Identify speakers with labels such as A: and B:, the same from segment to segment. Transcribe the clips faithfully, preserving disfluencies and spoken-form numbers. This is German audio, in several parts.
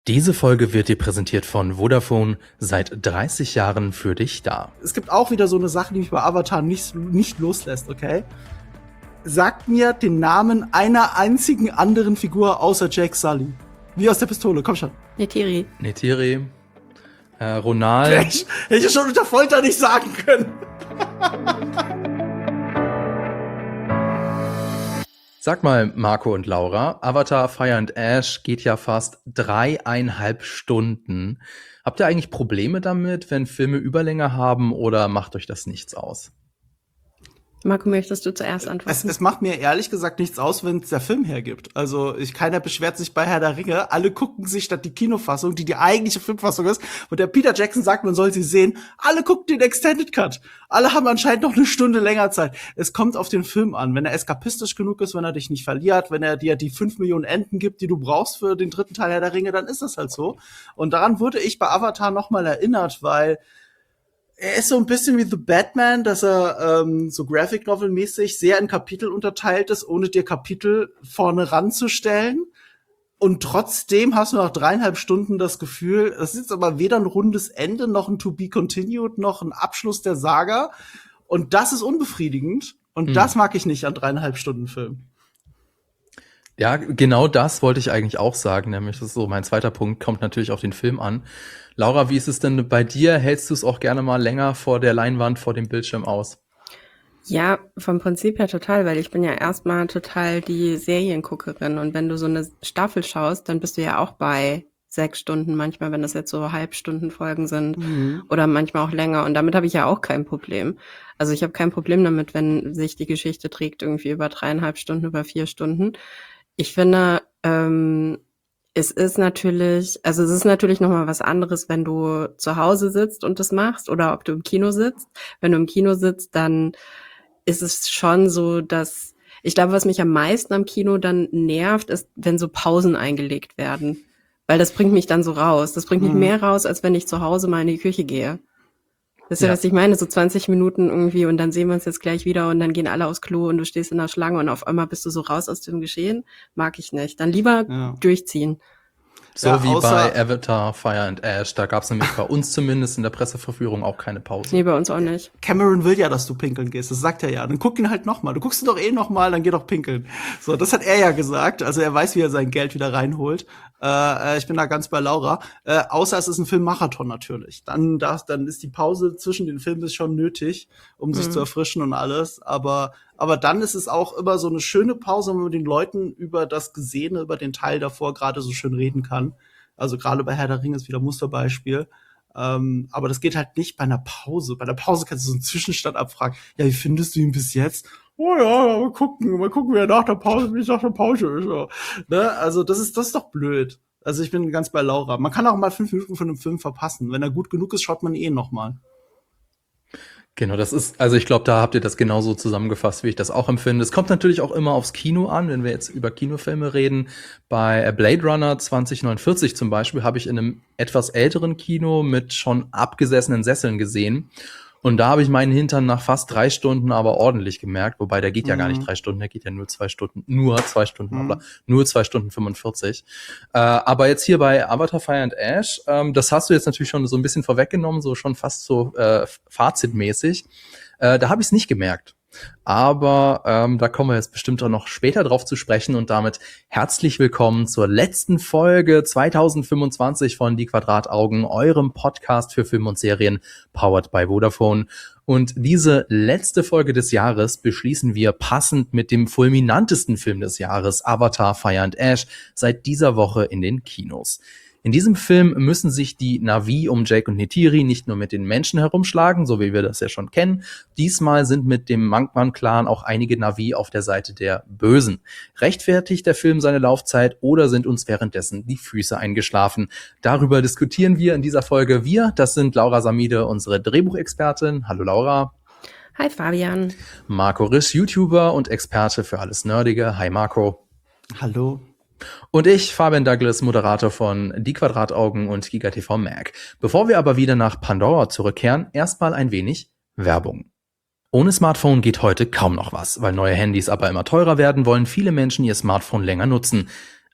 A: Diese Folge wird dir präsentiert von Vodafone, seit dreißig Jahren für dich da.
B: Es gibt auch wieder so eine Sache, die mich bei Avatar nicht, nicht loslässt, okay? Sagt mir den Namen einer einzigen anderen Figur außer Jake Sully. Wie aus der Pistole, komm schon.
C: Neytiri.
A: Neytiri, äh, Ronal.
B: Hätte ich, hätte ich schon unter Folter nicht sagen können.
A: Sag mal, Marco und Laura, Avatar Fire and Ash geht ja fast dreieinhalb Stunden. Habt ihr eigentlich Probleme damit, wenn Filme Überlänge haben, oder macht euch das nichts aus?
C: Marco, möchtest du zuerst antworten?
B: Es, es macht mir ehrlich gesagt nichts aus, wenn es der Film hergibt. Also ich, keiner beschwert sich bei Herr der Ringe. Alle gucken sich statt die Kinofassung, die die eigentliche Filmfassung ist, und der Peter Jackson sagt, man soll sie sehen. Alle gucken den Extended Cut. Alle haben anscheinend noch eine Stunde länger Zeit. Es kommt auf den Film an. Wenn er eskapistisch genug ist, wenn er dich nicht verliert, wenn er dir die fünf Millionen Enden gibt, die du brauchst für den dritten Teil Herr der Ringe, dann ist das halt so. Und daran wurde ich bei Avatar noch mal erinnert, weil er ist so ein bisschen wie The Batman, dass er ähm, so Graphic Novel mäßig sehr in Kapitel unterteilt ist, ohne dir Kapitel vorne ranzustellen. Und trotzdem hast du nach dreieinhalb Stunden das Gefühl, es ist aber weder ein rundes Ende, noch ein To Be Continued, noch ein Abschluss der Saga. Und das ist unbefriedigend. Und mhm. das mag ich nicht an dreieinhalb Stunden Film.
A: Ja, genau das wollte ich eigentlich auch sagen, nämlich das ist so mein zweiter Punkt, kommt natürlich auf den Film an. Laura, wie ist es denn bei dir? Hältst du es auch gerne mal länger vor der Leinwand, vor dem Bildschirm aus?
C: Ja, vom Prinzip her total, weil ich bin ja erstmal total die Serienguckerin, und wenn du so eine Staffel schaust, dann bist du ja auch bei sechs Stunden manchmal, wenn das jetzt so Halbstundenfolgen sind, mhm. oder manchmal auch länger, und damit habe ich ja auch kein Problem. Also ich habe kein Problem damit, wenn sich die Geschichte trägt irgendwie über dreieinhalb Stunden, über vier Stunden. Ich finde, ähm, es ist natürlich, also es ist natürlich nochmal was anderes, wenn du zu Hause sitzt und das machst, oder ob du im Kino sitzt. Wenn du im Kino sitzt, dann ist es schon so, dass, ich glaube, was mich am meisten am Kino dann nervt, ist, wenn so Pausen eingelegt werden. Weil das bringt mich dann so raus. Das bringt mich mhm. mehr raus, als wenn ich zu Hause mal in die Küche gehe. Das ist ja, ja, was ich meine, so zwanzig Minuten irgendwie, und dann sehen wir uns jetzt gleich wieder, und dann gehen alle aufs Klo und du stehst in der Schlange und auf einmal bist du so raus aus dem Geschehen. Mag ich nicht. Dann lieber ja. durchziehen.
A: So ja, wie bei Avatar Fire and Ash, da gab's nämlich bei uns zumindest in der Presseverführung auch keine Pause.
C: Nee, bei uns auch nicht.
B: Cameron will ja, dass du pinkeln gehst, das sagt er ja. Dann guck ihn halt noch mal. Du guckst ihn doch eh noch mal, dann geh doch pinkeln. So, das hat er ja gesagt. Also er weiß, wie er sein Geld wieder reinholt. Äh, ich bin da ganz bei Laura. Äh, außer es ist ein Filmmarathon natürlich. Dann, das, dann ist die Pause zwischen den Filmen ist schon nötig, um sich mhm. zu erfrischen und alles. Aber Aber dann ist es auch immer so eine schöne Pause, wenn man mit den Leuten über das Gesehene, über den Teil davor gerade so schön reden kann. Also gerade bei Herr der Ringe ist wieder Musterbeispiel. Ähm, aber das geht halt nicht bei einer Pause. Bei einer Pause kannst du so einen Zwischenstand abfragen. Ja, wie findest du ihn bis jetzt? Oh ja, mal gucken, mal gucken, wie er nach der Pause, wie es nach der Pause ist. Ja. Ne? Also das ist, das ist doch blöd. Also ich bin ganz bei Laura. Man kann auch mal fünf Minuten von einem Film verpassen. Wenn er gut genug ist, schaut man eh noch mal.
A: Genau, das ist, also ich glaube, da habt ihr das genauso zusammengefasst, wie ich das auch empfinde. Es kommt natürlich auch immer aufs Kino an, wenn wir jetzt über Kinofilme reden. Bei Blade Runner zwanzig neunundvierzig zum Beispiel habe ich in einem etwas älteren Kino mit schon abgesessenen Sesseln gesehen. Und da habe ich meinen Hintern nach fast drei Stunden aber ordentlich gemerkt, wobei der geht ja mhm. gar nicht drei Stunden, der geht ja nur zwei Stunden, nur zwei Stunden, mhm. aber nur zwei Stunden fünfundvierzig. Äh, aber jetzt hier bei Avatar Fire and Ash, ähm, das hast du jetzt natürlich schon so ein bisschen vorweggenommen, so schon fast so äh, fazitmäßig. Äh, da habe ich es nicht gemerkt. Aber ähm, da kommen wir jetzt bestimmt auch noch später drauf zu sprechen, und damit herzlich willkommen zur letzten Folge zwanzig fünfundzwanzig von Die Quadrataugen, eurem Podcast für Film und Serien, powered by Vodafone. Und diese letzte Folge des Jahres beschließen wir passend mit dem fulminantesten Film des Jahres, Avatar Fire and Ash, seit dieser Woche in den Kinos. In diesem Film müssen sich die Na'vi um Jake und Neytiri nicht nur mit den Menschen herumschlagen, so wie wir das ja schon kennen. Diesmal sind mit dem Monkman-Clan auch einige Na'vi auf der Seite der Bösen. Rechtfertigt der Film seine Laufzeit, oder sind uns währenddessen die Füße eingeschlafen? Darüber diskutieren wir in dieser Folge. Wir, das sind Laura Samide, unsere Drehbuchexpertin. Hallo Laura.
C: Hi Fabian.
A: Marco Risch, YouTuber und Experte für alles Nerdige. Hi Marco.
B: Hallo.
A: Und ich, Fabian Douglas, Moderator von Die Quadrataugen und GigaTV Mag. Bevor wir aber wieder nach Pandora zurückkehren, erstmal ein wenig Werbung. Ohne Smartphone geht heute kaum noch was. Weil neue Handys aber immer teurer werden, wollen viele Menschen ihr Smartphone länger nutzen.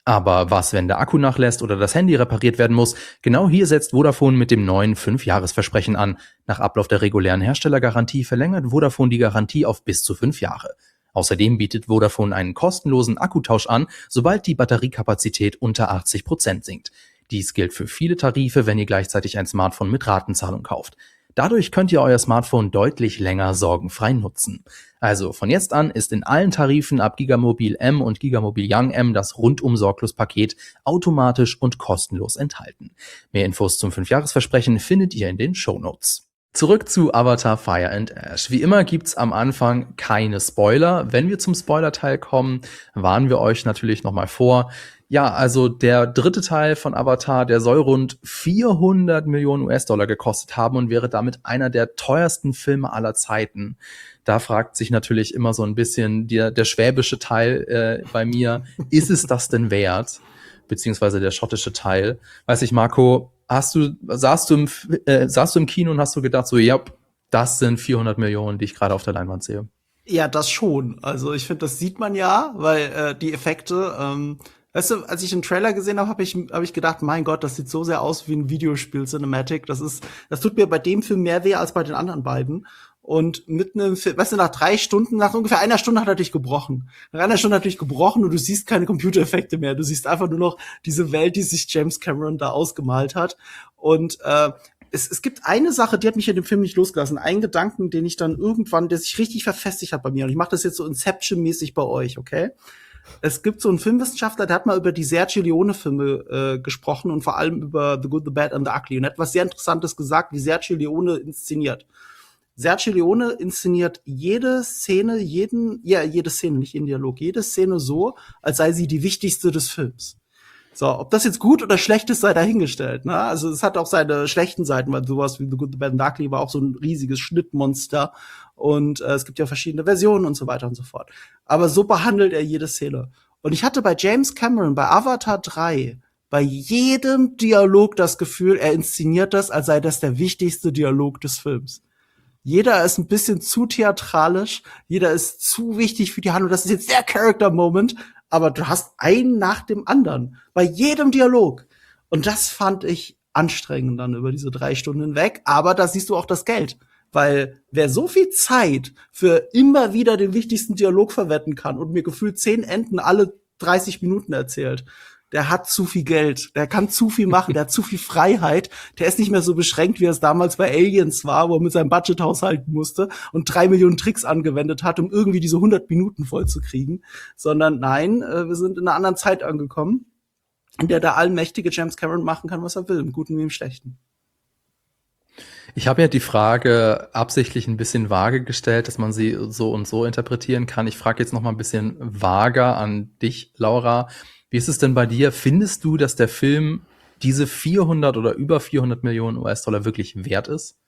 A: Aber was, wenn der Akku nachlässt oder das Handy repariert werden muss? Genau hier setzt Vodafone mit dem neuen fünf-Jahres-Versprechen an. Nach Ablauf der regulären Herstellergarantie verlängert Vodafone die Garantie auf bis zu fünf Jahre. Außerdem bietet Vodafone einen kostenlosen Akkutausch an, sobald die Batteriekapazität unter achtzig Prozent sinkt. Dies gilt für viele Tarife, wenn ihr gleichzeitig ein Smartphone mit Ratenzahlung kauft. Dadurch könnt ihr euer Smartphone deutlich länger sorgenfrei nutzen. Also von jetzt an ist in allen Tarifen ab Gigamobil M und Gigamobil Young M das Rundum-Sorglos-Paket automatisch und kostenlos enthalten. Mehr Infos zum fünf-Jahres-Versprechen findet ihr in den Shownotes. Zurück zu Avatar Fire and Ash. Wie immer gibt's am Anfang keine Spoiler. Wenn wir zum Spoiler-Teil kommen, warnen wir euch natürlich nochmal vor. Ja, also der dritte Teil von Avatar, der soll rund vierhundert Millionen U S-Dollar gekostet haben und wäre damit einer der teuersten Filme aller Zeiten. Da fragt sich natürlich immer so ein bisschen der, der schwäbische Teil äh, bei mir, ist es das denn wert? Beziehungsweise der schottische Teil. Weiß ich, Marco, hast du, saßt du im, äh, saßt du im Kino und hast du gedacht so, ja, das sind vierhundert Millionen, die ich gerade auf der Leinwand sehe?
B: Ja, das schon. Also ich finde, das sieht man ja, weil äh, die Effekte, ähm, weißt du, als ich den Trailer gesehen habe, habe ich, hab ich gedacht, mein Gott, das sieht so sehr aus wie ein Videospiel Cinematic. Das ist, das tut mir bei dem Film mehr weh als bei den anderen beiden. Und mit einem Film, weißt du, nach drei Stunden, nach ungefähr einer Stunde hat er dich gebrochen. Nach einer Stunde hat er dich gebrochen und du siehst keine Computereffekte mehr. Du siehst einfach nur noch diese Welt, die sich James Cameron da ausgemalt hat. Und äh, es, es gibt eine Sache, die hat mich in dem Film nicht losgelassen. Einen Gedanken, den ich dann irgendwann, der sich richtig verfestigt hat bei mir. Und ich mache das jetzt so Inception-mäßig bei euch, okay? Es gibt so einen Filmwissenschaftler, der hat mal über die Sergio Leone-Filme äh, gesprochen und vor allem über The Good, The Bad and The Ugly. Und er hat was sehr Interessantes gesagt, wie Sergio Leone inszeniert. Sergio Leone inszeniert jede Szene, jeden, ja, jede Szene, nicht jeden Dialog, jede Szene so, als sei sie die wichtigste des Films. So, ob das jetzt gut oder schlecht ist, sei dahingestellt, ne? Also, es hat auch seine schlechten Seiten, weil sowas wie The Good, The Bad and The Ugly war auch so ein riesiges Schnittmonster. Und äh, es gibt ja verschiedene Versionen und so weiter und so fort. Aber so behandelt er jede Szene. Und ich hatte bei James Cameron, bei Avatar drei, bei jedem Dialog das Gefühl, er inszeniert das, als sei das der wichtigste Dialog des Films. Jeder ist ein bisschen zu theatralisch, jeder ist zu wichtig für die Handlung. Das ist jetzt der Character-Moment, aber du hast einen nach dem anderen. Bei jedem Dialog. Und das fand ich anstrengend dann über diese drei Stunden hinweg. Aber da siehst du auch das Geld. Weil wer so viel Zeit für immer wieder den wichtigsten Dialog verwenden kann und mir gefühlt zehn Enden alle dreißig Minuten erzählt, der hat zu viel Geld, der kann zu viel machen, der hat zu viel Freiheit, der ist nicht mehr so beschränkt, wie er es damals bei Aliens war, wo er mit seinem Budget haushalten musste und drei Millionen Tricks angewendet hat, um irgendwie diese hundert Minuten vollzukriegen, sondern nein, wir sind in einer anderen Zeit angekommen, in der der allmächtige James Cameron machen kann, was er will, im Guten wie im Schlechten.
A: Ich habe ja die Frage absichtlich ein bisschen vage gestellt, dass man sie so und so interpretieren kann. Ich frage jetzt noch mal ein bisschen vager an dich, Laura. Wie ist es denn bei dir? Findest du, dass der Film diese vierhundert oder über vierhundert Millionen U S-Dollar wirklich wert ist?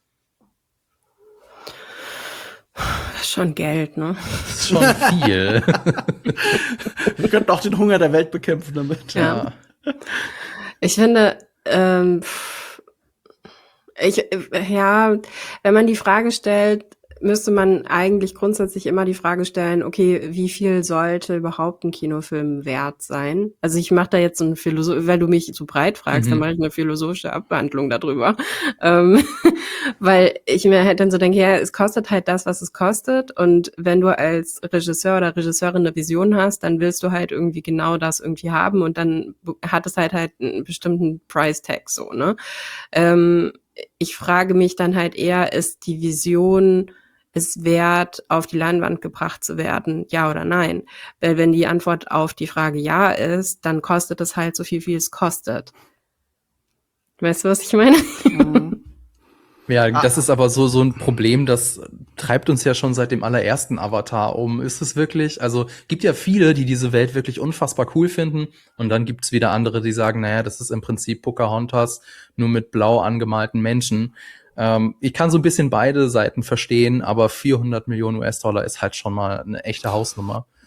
C: Das ist schon Geld, ne?
A: Das ist schon viel.
B: Wir könnten auch den Hunger der Welt bekämpfen damit.
C: Ja. Ich finde, ähm, ich, ja, wenn man die Frage stellt, müsste man eigentlich grundsätzlich immer die Frage stellen, okay, wie viel sollte überhaupt ein Kinofilm wert sein? Also ich mache da jetzt so eine Philosoph, weil du mich zu breit fragst, mhm. dann mache ich eine philosophische Abhandlung darüber. ähm, weil ich mir halt dann so denke, ja, es kostet halt das, was es kostet. Und wenn du als Regisseur oder Regisseurin eine Vision hast, dann willst du halt irgendwie genau das irgendwie haben und dann hat es halt halt einen bestimmten Price-Tag so, ne? Ähm, ich frage mich dann halt eher, ist die Vision es wert, auf die Leinwand gebracht zu werden, ja oder nein? Weil wenn die Antwort auf die Frage ja ist, dann kostet es halt so viel, wie es kostet. Weißt du, was ich meine?
B: Mhm.
A: Ja, das ist aber so so ein Problem, das treibt uns ja schon seit dem allerersten Avatar um. Ist es wirklich, also gibt ja viele, die diese Welt wirklich unfassbar cool finden und dann gibt's wieder andere, die sagen, naja, das ist im Prinzip Pocahontas nur mit blau angemalten Menschen. Ähm, ich kann so ein bisschen beide Seiten verstehen, aber vierhundert Millionen U S-Dollar ist halt schon mal eine echte Hausnummer.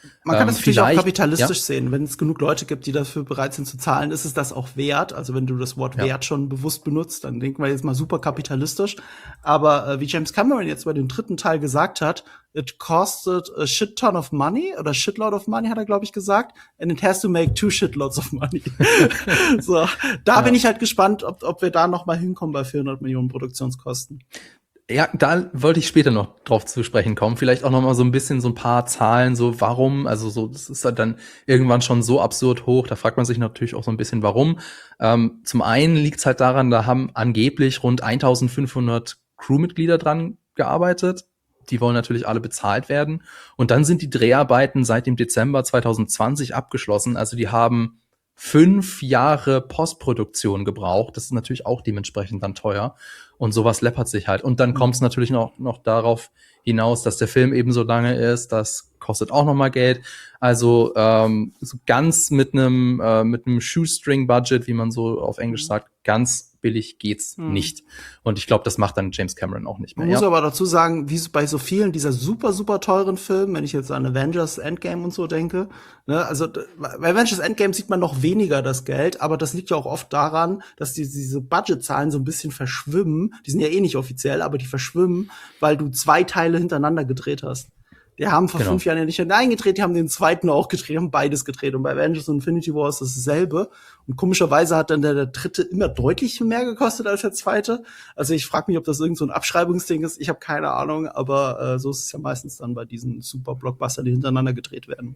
B: Man kann
A: Ähm,
B: das natürlich auch
A: vielleicht-
B: kapitalistisch
A: ja.
B: sehen. Wenn es genug Leute gibt, die dafür bereit sind zu zahlen, ist es das auch wert. Also wenn du das Wort
A: Ja.
B: Wert schon bewusst benutzt, dann denken wir jetzt mal super kapitalistisch. Aber äh, wie James Cameron jetzt bei dem dritten Teil gesagt hat, it costed a shit ton of money oder shitload of money, hat er, glaube ich, gesagt. And it has to make two shitloads of money. So, da
A: Ja.
B: bin ich halt gespannt, ob, ob wir da noch mal hinkommen bei vierhundert Millionen Produktionskosten.
A: Ja, da wollte ich später noch drauf zu sprechen kommen. Vielleicht auch noch mal so ein bisschen so ein paar Zahlen, so warum, also so, das ist halt dann irgendwann schon so absurd hoch. Da fragt man sich natürlich auch so ein bisschen, warum. Ähm, zum einen liegt es halt daran, da haben angeblich rund eintausendfünfhundert Crewmitglieder dran gearbeitet. Die wollen natürlich alle bezahlt werden. Und dann sind die Dreharbeiten seit dem Dezember zwanzig zwanzig abgeschlossen. Also die haben fünf Jahre Postproduktion gebraucht. Das ist natürlich auch dementsprechend dann teuer. Und sowas läppert sich halt. Und dann kommt es natürlich noch, noch darauf hinaus, dass der Film eben so lange ist. Das kostet auch noch mal Geld. Also ähm, so ganz mit einem äh, mit einem Shoestring-Budget, wie man so auf Englisch sagt, ganz billig geht's
B: Mhm.
A: nicht. Und ich glaube, das macht dann James Cameron auch nicht mehr.
B: Man muss
A: Ja.
B: aber dazu sagen, wie so bei so vielen dieser super, super teuren Filmen, wenn ich jetzt an Avengers Endgame und so denke, ne, also d- bei Avengers Endgame sieht man noch weniger das Geld, aber das liegt ja auch oft daran, dass die, diese Budgetzahlen so ein bisschen verschwimmen. Die sind ja eh nicht offiziell, aber die verschwimmen, weil du zwei Teile hintereinander gedreht hast. Die haben vor
A: Genau.
B: fünf Jahren ja nicht nur einen gedreht, die haben den zweiten auch gedreht, haben beides gedreht. Und bei Avengers und Infinity War ist das dasselbe. Und komischerweise hat dann der, der dritte immer deutlich mehr gekostet als der zweite. Also ich frage mich, ob das irgend so ein Abschreibungsding ist. Ich habe keine Ahnung, aber äh, so ist es ja meistens dann bei diesen super Blockbustern, die hintereinander gedreht werden.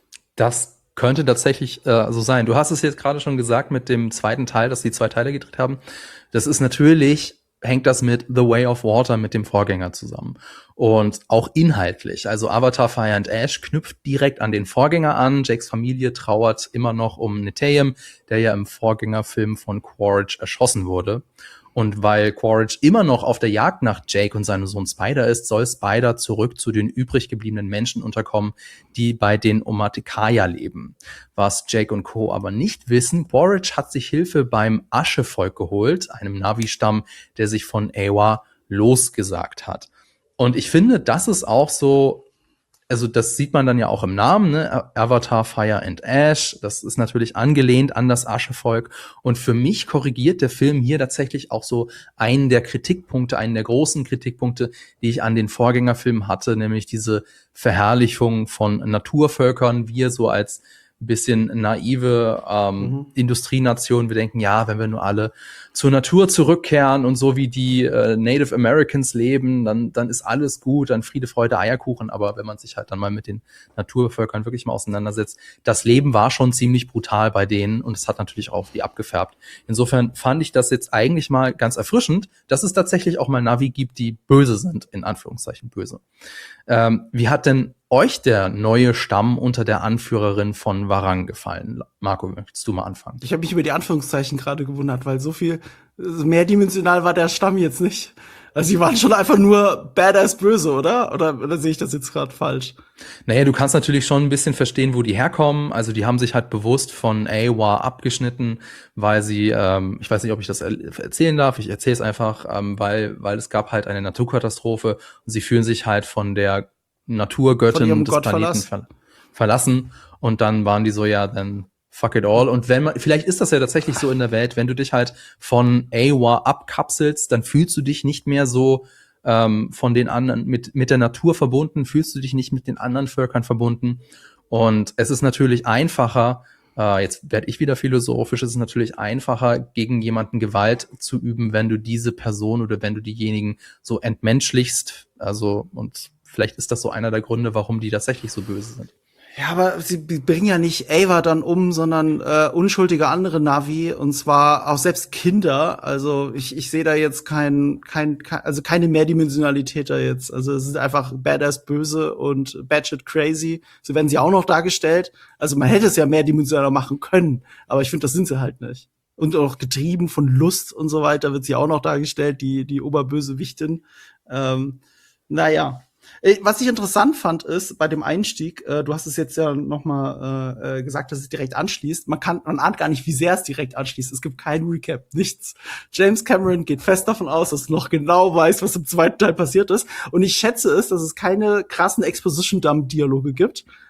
A: Das könnte tatsächlich äh, so sein. Du hast es jetzt gerade schon gesagt mit dem zweiten Teil, dass die zwei Teile gedreht haben. Das ist natürlich, hängt das mit The Way of Water, mit dem Vorgänger zusammen. Und auch inhaltlich. Also Avatar Fire and Ash knüpft direkt an den Vorgänger an. Jakes Familie trauert immer noch um Neteyam, der ja im Vorgängerfilm von Quaritch erschossen wurde. Und weil Quaritch immer noch auf der Jagd nach Jake und seinem Sohn Spider ist, soll Spider zurück zu den übrig gebliebenen Menschen unterkommen, die bei den Omaticaya leben. Was Jake und Co. aber nicht wissen, Quaritch hat sich Hilfe beim Aschevolk geholt, einem Navi-Stamm, der sich von Eywa losgesagt hat. Und ich finde, das ist auch so, also das sieht man dann ja auch im Namen, ne? Avatar Fire and Ash. Das ist natürlich angelehnt an das Aschevolk. Und für mich korrigiert der Film hier tatsächlich auch so einen der Kritikpunkte, einen der großen Kritikpunkte, die ich an den Vorgängerfilmen hatte, nämlich diese Verherrlichung von Naturvölkern, wir so als bisschen naive ähm,
B: Mhm.
A: Industrienation. Wir denken, ja, wenn wir nur alle zur Natur zurückkehren und so wie die äh, Native Americans leben, dann, dann ist alles gut, dann Friede, Freude, Eierkuchen. Aber wenn man sich halt dann mal mit den Naturvölkern wirklich mal auseinandersetzt, das Leben war schon ziemlich brutal bei denen und es hat natürlich auch die abgefärbt. Insofern fand ich das jetzt eigentlich mal ganz erfrischend, dass es tatsächlich auch mal Navi gibt, die böse sind, in Anführungszeichen böse. Ähm, wie hat denn euch der neue Stamm unter der Anführerin von Warang gefallen? Marco, möchtest du mal anfangen?
B: Ich habe mich über die Anführungszeichen gerade gewundert, weil so viel so mehrdimensional war der Stamm jetzt nicht. Also sie waren schon einfach nur badass böse, oder? Oder, oder sehe ich das jetzt gerade falsch?
A: Naja, du kannst natürlich schon ein bisschen verstehen, wo die herkommen. Also die haben sich halt bewusst von Eywa abgeschnitten, weil sie, ähm, ich weiß nicht, ob ich das er- erzählen darf, ich erzähle es einfach, ähm, weil, weil es gab halt eine Naturkatastrophe und sie fühlen sich halt von der
B: Von
A: Naturgöttin
B: ihrem
A: des
B: Gott
A: Planeten
B: verlassen.
A: ver verlassen. Und dann waren die so, ja, dann fuck it all. Und wenn man, vielleicht ist das ja tatsächlich so in der Welt, wenn du dich halt von Eywa abkapselst, dann fühlst du dich nicht mehr so ähm, von den anderen, mit, mit der Natur verbunden, fühlst du dich nicht mit den anderen Völkern verbunden. Und es ist natürlich einfacher, äh, jetzt werde ich wieder philosophisch, es ist natürlich einfacher, gegen jemanden Gewalt zu üben, wenn du diese Person oder wenn du diejenigen so entmenschlichst. Also, und vielleicht ist das so einer der Gründe, warum die tatsächlich so böse sind.
B: Ja, aber sie bringen ja nicht Ava dann um, sondern äh, unschuldige andere Navi, und zwar auch selbst Kinder. Also ich, ich sehe da jetzt kein, kein, kein, also keine Mehrdimensionalität da jetzt. Also es ist einfach badass böse und batshit crazy. So werden sie auch noch dargestellt. Also man hätte es ja mehrdimensionaler machen können, aber ich finde, das sind sie halt nicht. Und auch getrieben von Lust und so weiter wird sie auch noch dargestellt, die, die Oberbösewichtin. Ähm, naja. Äh, Was ich interessant fand, ist bei dem Einstieg, äh, du hast es jetzt ja noch mal äh, äh, gesagt, dass es direkt anschließt. Man kann, man ahnt gar nicht, wie sehr es direkt anschließt. Es gibt kein Recap, nichts. James Cameron geht fest davon aus, dass er noch genau weiß, was im zweiten Teil passiert ist. Und ich schätze es, dass es keine krassen Exposition-Dump-Dialoge gibt,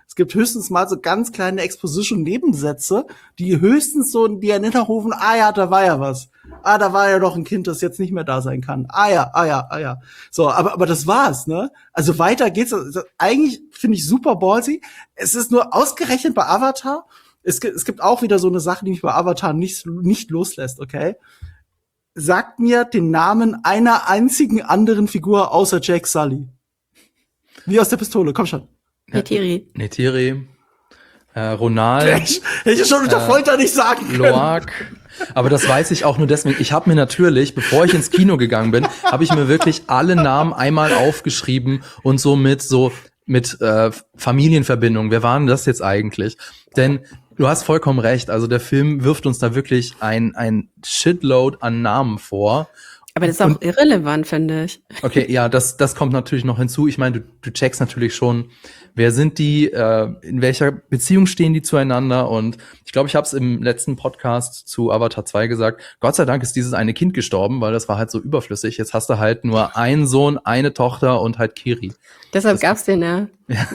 B: Es gibt höchstens mal so ganz kleine Exposition-Nebensätze, die höchstens so die Erinnerung rufen, ah ja, da war ja was. Ah, da war ja doch ein Kind, das jetzt nicht mehr da sein kann. Ah ja, ah ja, ah ja. So, aber aber das war's, ne? Also weiter geht's. Also, eigentlich finde ich super ballsy. Es ist nur ausgerechnet bei Avatar. Es gibt, es gibt auch wieder so eine Sache, die mich bei Avatar nicht nicht loslässt, okay? Sagt mir den Namen einer einzigen anderen Figur außer Jake Sully. Wie aus der Pistole, komm schon.
C: Neytiri.
A: Neytiri, äh, Ronald.
B: Hätte ich schon unter Folter nicht sagen können.
A: Loak. Aber das weiß ich auch nur deswegen. Ich habe mir natürlich, bevor ich ins Kino gegangen bin, habe ich mir wirklich alle Namen einmal aufgeschrieben und so mit so mit äh, Familienverbindungen. Wer waren das jetzt eigentlich? Denn du hast vollkommen recht. Also der Film wirft uns da wirklich ein ein Shitload an Namen vor.
C: Aber das ist auch und, irrelevant, finde ich.
A: Okay, ja, das das kommt natürlich noch hinzu. Ich meine, du, du checkst natürlich schon, wer sind die, äh, in welcher Beziehung stehen die zueinander. Und ich glaube, ich habe es im letzten Podcast zu Avatar zwei gesagt, Gott sei Dank ist dieses eine Kind gestorben, weil das war halt so überflüssig. Jetzt hast du halt nur einen Sohn, eine Tochter und halt Kiri.
C: Deshalb
A: das
C: gab's den, ja.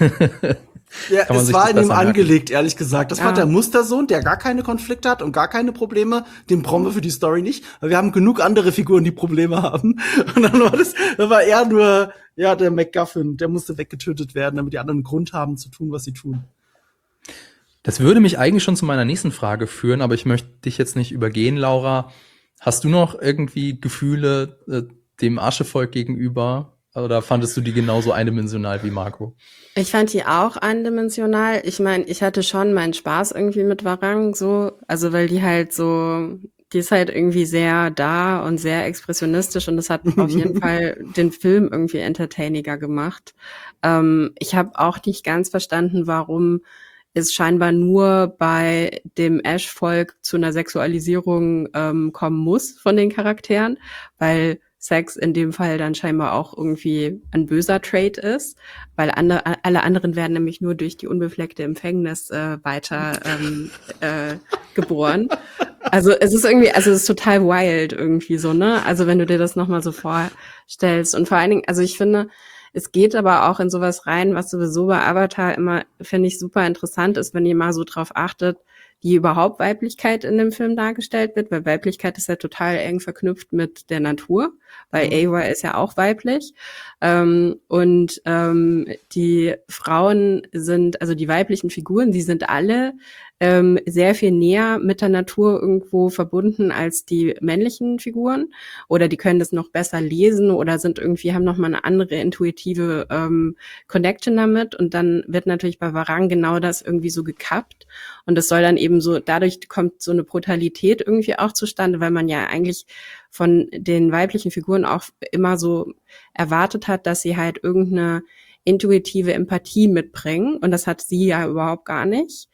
B: Ja, es war in ihm angelegt, ehrlich gesagt. Das
C: ja.
B: war der Mustersohn, der gar keine Konflikte hat und gar keine Probleme. Den brauchen wir für die Story nicht, weil wir haben genug andere Figuren, die Probleme haben. Und dann war das, da war er nur, ja, der MacGuffin, der musste weggetötet werden, damit die anderen einen Grund haben zu tun, was sie tun.
A: Das würde mich eigentlich schon zu meiner nächsten Frage führen, aber ich möchte dich jetzt nicht übergehen, Laura. Hast du noch irgendwie Gefühle äh, dem Aschevolk gegenüber? Oder fandest du die genauso eindimensional wie Marco?
C: Ich fand die auch eindimensional. Ich meine, ich hatte schon meinen Spaß irgendwie mit Warang, so, also weil die halt so, die ist halt irgendwie sehr da und sehr expressionistisch und das hat auf jeden Fall den Film irgendwie entertainiger gemacht. Ähm, ich habe auch nicht ganz verstanden, warum es scheinbar nur bei dem Ash-Volk zu einer Sexualisierung ähm, kommen muss von den Charakteren, weil Sex in dem Fall dann scheinbar auch irgendwie ein böser Trait ist, weil andere, alle anderen werden nämlich nur durch die unbefleckte Empfängnis äh, weiter ähm, äh, geboren. Also es ist irgendwie, also es ist total wild irgendwie so, ne? Also wenn du dir das nochmal so vorstellst und vor allen Dingen, also ich finde, es geht aber auch in sowas rein, was sowieso bei Avatar immer, finde ich, super interessant ist, wenn ihr mal so drauf achtet, wie überhaupt Weiblichkeit in dem Film dargestellt wird, weil Weiblichkeit ist ja total eng verknüpft mit der Natur, weil Awa ist ja auch weiblich. Ähm, und ähm, die Frauen sind, also die weiblichen Figuren, die sind alle ähm, sehr viel näher mit der Natur irgendwo verbunden als die männlichen Figuren. Oder die können das noch besser lesen oder sind irgendwie, haben nochmal eine andere intuitive ähm, Connection damit. Und dann wird natürlich bei Warang genau das irgendwie so gekappt. Und das soll dann eben so, dadurch kommt so eine Brutalität irgendwie auch zustande, weil man ja eigentlich von den weiblichen Figuren auch immer so erwartet hat, dass sie halt irgendeine intuitive Empathie mitbringen. Und das hat sie ja überhaupt gar nicht.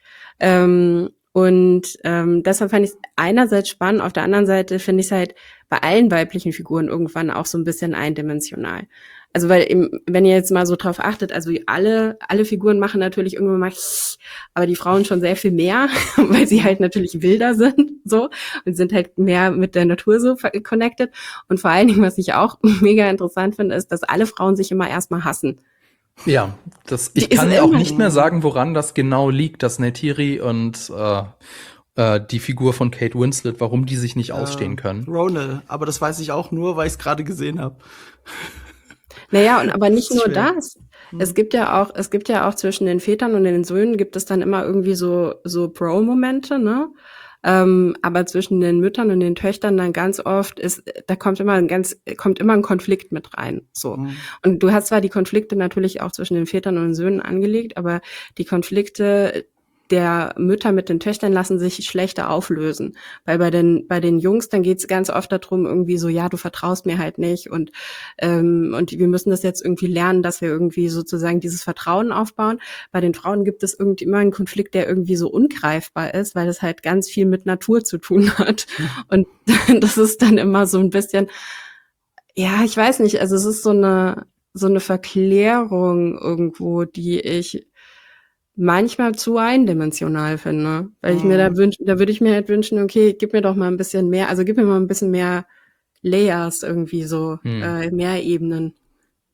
C: Ähm, und ähm, deshalb fand ich es einerseits spannend, auf der anderen Seite finde ich es halt bei allen weiblichen Figuren irgendwann auch so ein bisschen eindimensional. Also weil eben, wenn ihr jetzt mal so drauf achtet, also alle alle Figuren machen natürlich irgendwann mal, aber die Frauen schon sehr viel mehr, weil sie halt natürlich wilder sind so und sind halt mehr mit der Natur so connected. Und vor allen Dingen, was ich auch mega interessant finde, ist, dass alle Frauen sich immer erstmal hassen.
A: Ja, das, ich
C: Die
A: kann
C: ist
A: ja auch
C: immer-
A: nicht mehr sagen, woran das genau liegt, dass Neytiri und äh, äh, die Figur von Kate Winslet, warum die sich nicht ausstehen können.
B: Ronald, aber das weiß ich auch nur, weil ich es gerade gesehen habe.
C: Naja, und aber nicht
B: Das ist
C: nur
B: schwer.
C: das. Es gibt ja auch, es gibt ja auch zwischen den Vätern und den Söhnen gibt es dann immer irgendwie so, so Bro-Momente, ne? Ähm, aber zwischen den Müttern und den Töchtern dann ganz oft ist, da kommt immer ein ganz, kommt immer ein Konflikt mit rein, so.
B: Mhm.
C: Und du hast zwar die Konflikte natürlich auch zwischen den Vätern und den Söhnen angelegt, aber die Konflikte der Mütter mit den Töchtern lassen sich schlechter auflösen. Weil bei den bei den Jungs, dann geht's ganz oft darum, irgendwie so, ja, du vertraust mir halt nicht und ähm, und wir müssen das jetzt irgendwie lernen, dass wir irgendwie sozusagen dieses Vertrauen aufbauen. Bei den Frauen gibt es irgendwie immer einen Konflikt, der irgendwie so ungreifbar ist, weil es halt ganz viel mit Natur zu tun hat. Und das ist dann immer so ein bisschen, ja, ich weiß nicht, also es ist so eine so eine Verklärung irgendwo, die ich manchmal zu eindimensional finde. Weil ich mir da
B: Mhm.
C: wünsch, da würde ich mir halt wünschen, okay, gib mir doch mal ein bisschen mehr, also gib mir mal ein bisschen mehr Layers irgendwie so,
A: Hm.
C: äh, mehr Ebenen.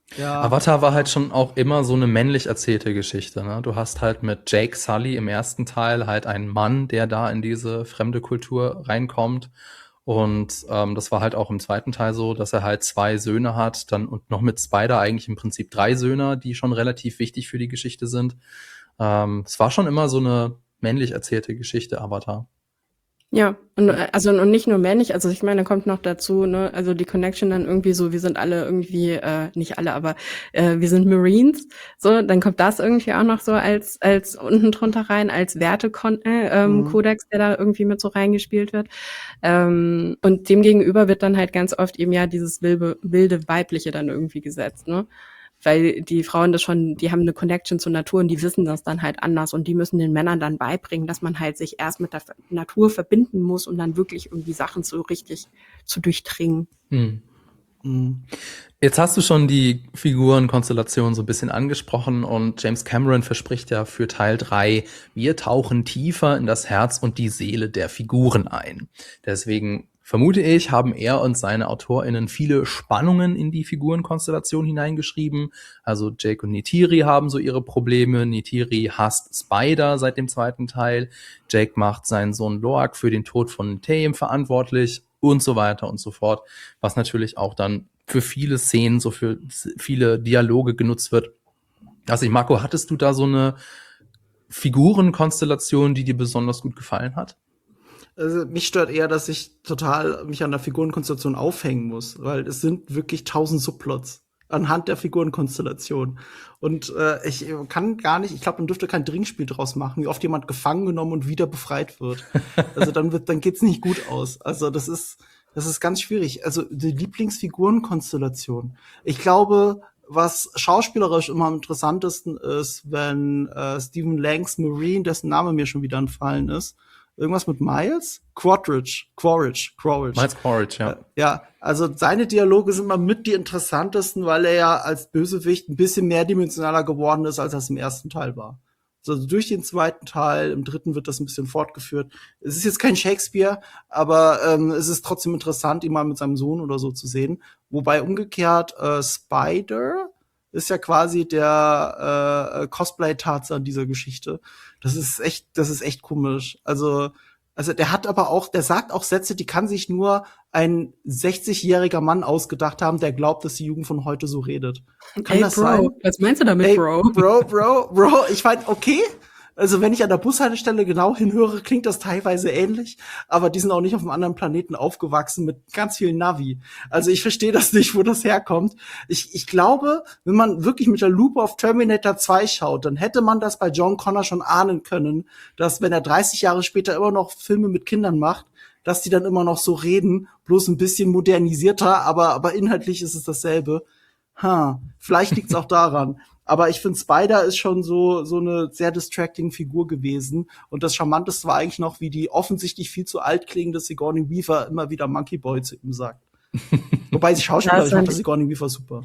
B: Ja.
A: Avatar war halt schon auch immer so eine männlich erzählte Geschichte, ne? Du hast halt mit Jake Sully im ersten Teil halt einen Mann, der da in diese fremde Kultur reinkommt. Und ähm, das war halt auch im zweiten Teil so, dass er halt zwei Söhne hat, dann und noch mit Spider eigentlich im Prinzip drei Söhne, die schon relativ wichtig für die Geschichte sind. Ähm, es war schon immer so eine männlich erzählte Geschichte, Avatar.
C: Ja, und äh, also und nicht nur männlich, also ich meine, da kommt noch dazu, ne, also die Connection dann irgendwie so, wir sind alle irgendwie, äh, nicht alle, aber äh, wir sind Marines, so, dann kommt das irgendwie auch noch so als als unten drunter rein, als Wertekodex, äh, ähm,
B: Mhm.
C: Kodex, der da irgendwie mit so reingespielt wird. Ähm, und dem gegenüber wird dann halt ganz oft eben ja dieses wilde, wilde Weibliche dann irgendwie gesetzt, ne? Weil die Frauen das schon, die haben eine Connection zur Natur und die wissen das dann halt anders und die müssen den Männern dann beibringen, dass man halt sich erst mit der Natur verbinden muss, um dann wirklich irgendwie Sachen so richtig zu durchdringen.
A: Hm.
B: Mhm.
A: Jetzt hast du schon die Figurenkonstellation so ein bisschen angesprochen und James Cameron verspricht ja für Teil drei, wir tauchen tiefer in das Herz und die Seele der Figuren ein. Deswegen vermute ich, haben er und seine AutorInnen viele Spannungen in die Figurenkonstellation hineingeschrieben. Also Jake und Neytiri haben so ihre Probleme. Neytiri hasst Spider seit dem zweiten Teil. Jake macht seinen Sohn Loak für den Tod von Taeim verantwortlich und so weiter und so fort. Was natürlich auch dann für viele Szenen, so für viele Dialoge genutzt wird. Also, Marco, hattest du da so eine Figurenkonstellation, die dir besonders gut gefallen hat?
B: Also mich stört eher, dass ich total mich an der Figurenkonstellation aufhängen muss, weil es sind wirklich tausend Subplots anhand der Figurenkonstellation. Und äh, ich kann gar nicht, ich glaube, man dürfte kein Trinkspiel draus machen, wie oft jemand gefangen genommen und wieder befreit wird. Also dann wird, dann geht's nicht gut aus. Also das ist, das ist ganz schwierig. Also die Lieblingsfigurenkonstellation. Ich glaube, was schauspielerisch immer am interessantesten ist, wenn äh, Stephen Langs Marine, dessen Name mir schon wieder entfallen ist, irgendwas mit Miles? Quaritch, Quaritch, Quaritch.
A: Miles Quaritch, ja.
B: Äh, Ja, also seine Dialoge sind mal mit die interessantesten, weil er ja als Bösewicht ein bisschen mehrdimensionaler geworden ist, als das im ersten Teil war. Also durch den zweiten Teil, im dritten wird das ein bisschen fortgeführt. Es ist jetzt kein Shakespeare, aber ähm, es ist trotzdem interessant, ihn mal mit seinem Sohn oder so zu sehen. Wobei umgekehrt äh, Spider ist ja quasi der äh, Cosplay-Tarzan dieser Geschichte. Das ist echt, das ist echt komisch. Also, also der hat aber auch, der sagt auch Sätze, die kann sich nur ein sechzigjähriger Mann ausgedacht haben, der glaubt, dass die Jugend von heute so redet. Kann
C: Ey,
B: das
C: Bro,
B: sein?
C: was meinst du damit,
B: Ey,
C: Bro?
B: Bro, Bro, Bro, ich meine, okay. Also wenn ich an der Bushaltestelle genau hinhöre, klingt das teilweise ähnlich, aber die sind auch nicht auf einem anderen Planeten aufgewachsen mit ganz vielen Navi. Also ich verstehe das nicht, wo das herkommt. Ich, ich glaube, wenn man wirklich mit der Lupe auf Terminator zwei schaut, dann hätte man das bei John Connor schon ahnen können, dass wenn er dreißig Jahre später immer noch Filme mit Kindern macht, dass die dann immer noch so reden, bloß ein bisschen modernisierter, aber, aber inhaltlich ist es dasselbe. Ha, vielleicht liegt's auch daran. Aber ich finde, Spider ist schon so so eine sehr distracting Figur gewesen. Und das Charmanteste war eigentlich noch, wie die offensichtlich viel zu alt klingende Sigourney Weaver immer wieder Monkey Boy zu ihm sagt. Wobei sie schauspielerisch
C: Ja,
B: macht
C: das
B: das Sigourney Weaver super.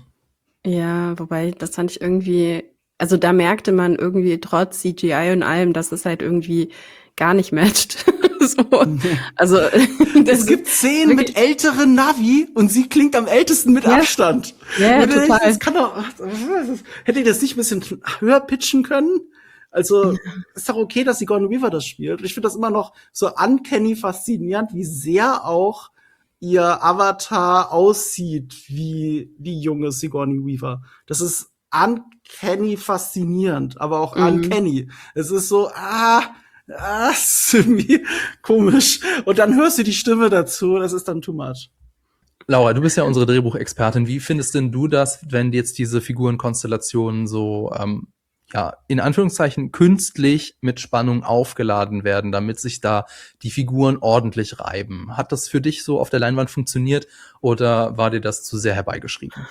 C: Ja, wobei, das fand ich irgendwie, also da merkte man irgendwie trotz C G I und allem, dass es halt irgendwie gar nicht matcht. so. Also das
B: Es gibt Szenen mit
C: wirklich-
B: älteren Navi und sie klingt am ältesten mit
C: Ja.
B: Abstand.
C: Ja,
B: Und ich-
C: total.
B: Das kann doch, hätte ich das nicht ein bisschen höher pitchen können? Also, ist doch okay, dass Sigourney Weaver das spielt. Ich finde das immer noch so uncanny faszinierend, wie sehr auch ihr Avatar aussieht wie die junge Sigourney Weaver. Das ist uncanny faszinierend, aber auch
C: Mhm.
B: uncanny. Es ist so, ah, ah, es ist irgendwie komisch. Und dann hörst du die Stimme dazu, das ist dann too much.
A: Laura, du bist ja unsere Drehbuchexpertin. Wie findest denn du das, wenn jetzt diese Figurenkonstellationen so, ähm, ja, in Anführungszeichen künstlich mit Spannung aufgeladen werden, damit sich da die Figuren ordentlich reiben? Hat das für dich so auf der Leinwand funktioniert oder war dir das zu sehr herbeigeschrieben?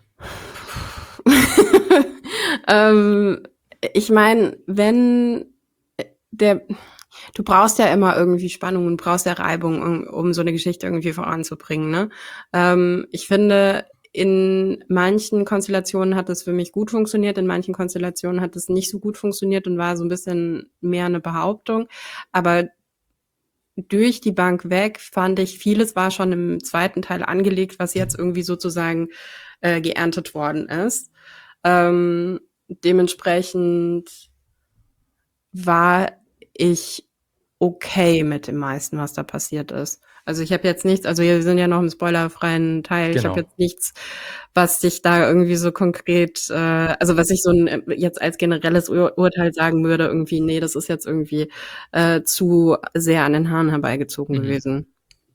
C: ähm, ich meine, wenn der, du brauchst ja immer irgendwie Spannung und brauchst ja Reibung, um, um so eine Geschichte irgendwie voranzubringen, ne? Ähm, ich finde, in manchen Konstellationen hat es für mich gut funktioniert, in manchen Konstellationen hat es nicht so gut funktioniert und war so ein bisschen mehr eine Behauptung. Aber durch die Bank weg fand ich, vieles war schon im zweiten Teil angelegt, was jetzt irgendwie sozusagen äh, geerntet worden ist. Ähm, dementsprechend war ich okay mit dem meisten, was da passiert ist. Also ich habe jetzt nichts, also wir sind ja noch im spoilerfreien Teil, ich
A: Genau.
C: habe jetzt nichts, was sich da irgendwie so konkret, äh, also was ich so ein, jetzt als generelles Ur Urteil sagen würde, irgendwie, nee, das ist jetzt irgendwie äh, zu sehr an den Haaren herbeigezogen
A: Mhm.
C: gewesen.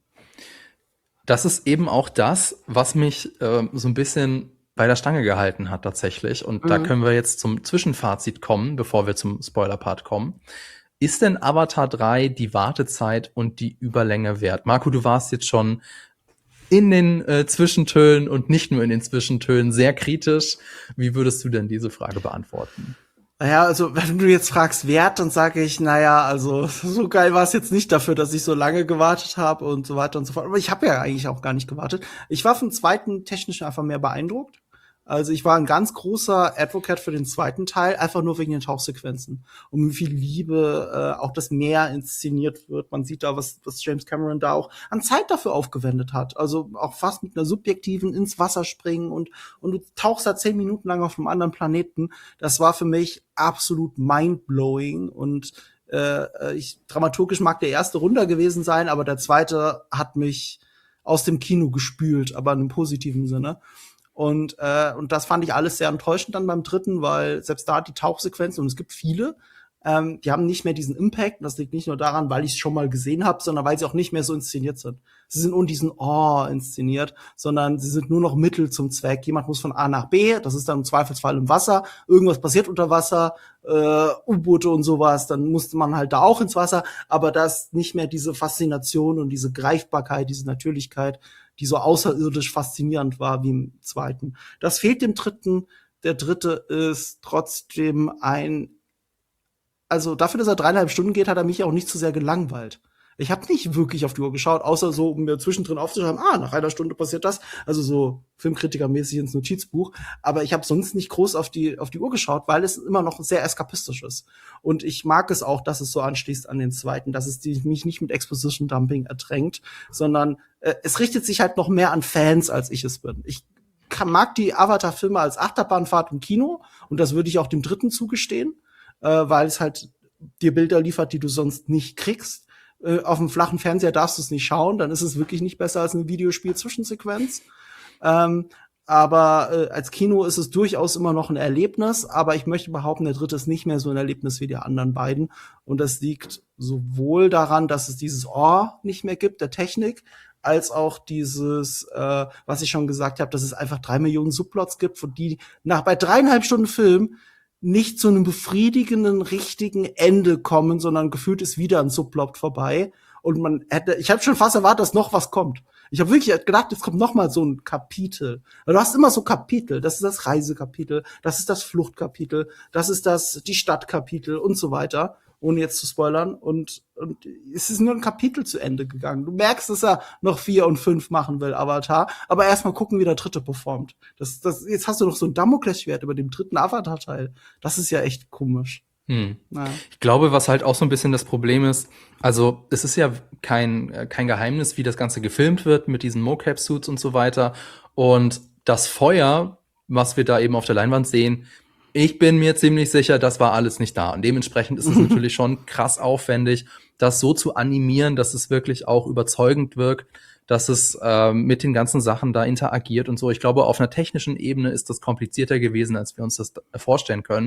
A: Das ist eben auch das, was mich äh, so ein bisschen bei der Stange gehalten hat tatsächlich. Und da
C: Mhm.
A: können wir jetzt zum Zwischenfazit kommen, bevor wir zum Spoiler-Part kommen. Ist denn Avatar drei die Wartezeit und die Überlänge wert? Marco, du warst jetzt schon in den äh, Zwischentönen und nicht nur in den Zwischentönen sehr kritisch. Wie würdest du denn diese Frage beantworten?
B: Naja, also wenn du jetzt fragst, Wert, dann sage ich, naja, also so geil war es jetzt nicht dafür, dass ich so lange gewartet habe und so weiter und so fort. Aber ich habe ja eigentlich auch gar nicht gewartet. Ich war vom zweiten technischen einfach mehr beeindruckt. Also ich war ein ganz großer Advocate für den zweiten Teil, einfach nur wegen den Tauchsequenzen. Und wie viel Liebe äh, auch das Meer inszeniert wird. Man sieht da, was, was James Cameron da auch an Zeit dafür aufgewendet hat. Also auch fast mit einer subjektiven ins Wasser springen und, und du tauchst da zehn Minuten lang auf einem anderen Planeten. Das war für mich absolut mindblowing. Und äh, ich, dramaturgisch mag der erste runter gewesen sein, aber der zweite hat mich aus dem Kino gespült, aber in einem positiven Sinne. Und, äh, und das fand ich alles sehr enttäuschend dann beim dritten, weil selbst da die Tauchsequenzen, und es gibt viele, ähm, die haben nicht mehr diesen Impact. Und das liegt nicht nur daran, weil ich es schon mal gesehen habe, sondern weil sie auch nicht mehr so inszeniert sind. Sie sind ohne diesen Oh inszeniert, sondern sie sind nur noch Mittel zum Zweck. Jemand muss von A nach B, das ist dann im Zweifelsfall im Wasser, irgendwas passiert unter Wasser, äh, U-Boote und sowas, dann musste man halt da auch ins Wasser, aber da ist nicht mehr diese Faszination und diese Greifbarkeit, diese Natürlichkeit, die so außerirdisch faszinierend war wie im zweiten. Das fehlt dem dritten. Der dritte ist trotzdem ein, also dafür, dass er dreieinhalb Stunden geht, hat er mich auch nicht zu sehr gelangweilt. Ich habe nicht wirklich auf die Uhr geschaut, außer so, um mir zwischendrin aufzuschreiben, ah, nach einer Stunde passiert das. Also so Filmkritikermäßig ins Notizbuch. Aber ich habe sonst nicht groß auf die, auf die Uhr geschaut, weil es immer noch sehr eskapistisch ist. Und ich mag es auch, dass es so anschließt an den zweiten, dass es die, mich nicht mit Exposition-Dumping ertränkt, sondern äh, es richtet sich halt noch mehr an Fans, als ich es bin. Ich kann, mag die Avatar-Filme als Achterbahnfahrt im Kino und das würde ich auch dem dritten zugestehen, äh, weil es halt dir Bilder liefert, die du sonst nicht kriegst. Auf dem flachen Fernseher darfst du es nicht schauen, dann ist es wirklich nicht besser als eine Videospiel-Zwischensequenz. Ähm, aber äh, als Kino ist es durchaus immer noch ein Erlebnis, aber ich möchte behaupten, der dritte ist nicht mehr so ein Erlebnis wie die anderen beiden. Und das liegt sowohl daran, dass es dieses Oh nicht mehr gibt, der Technik, als auch dieses, äh, was ich schon gesagt habe, dass es einfach drei Millionen Subplots gibt, von die nach bei dreieinhalb Stunden Film nicht zu einem befriedigenden, richtigen Ende kommen, sondern gefühlt ist wieder ein Subplot vorbei. Und man hätte, ich habe schon fast erwartet, dass noch was kommt. Ich habe wirklich gedacht, es kommt noch mal so ein Kapitel. Du hast immer so Kapitel. Das ist das Reisekapitel, das ist das Fluchtkapitel, das ist das die Stadtkapitel und so weiter, ohne jetzt zu spoilern. Und, und es ist nur ein Kapitel zu Ende gegangen. Du merkst, dass er noch vier und fünf machen will, Avatar. Aber erstmal gucken, wie der dritte performt. Das, das, jetzt hast du noch so ein Damoklesschwert über dem dritten Avatar-Teil. Das ist ja echt komisch.
A: Hm.
B: Ja.
A: Ich glaube, was halt auch so ein bisschen das Problem ist, also es ist ja kein, kein Geheimnis, wie das Ganze gefilmt wird mit diesen Mocap-Suits und so weiter. Und das Feuer, was wir da eben auf der Leinwand sehen, ich bin mir ziemlich sicher, das war alles nicht da. Und dementsprechend ist es natürlich schon krass aufwendig, das so zu animieren, dass es wirklich auch überzeugend wirkt, dass es äh, mit den ganzen Sachen da interagiert und so. Ich glaube, auf einer technischen Ebene ist das komplizierter gewesen, als wir uns das vorstellen können.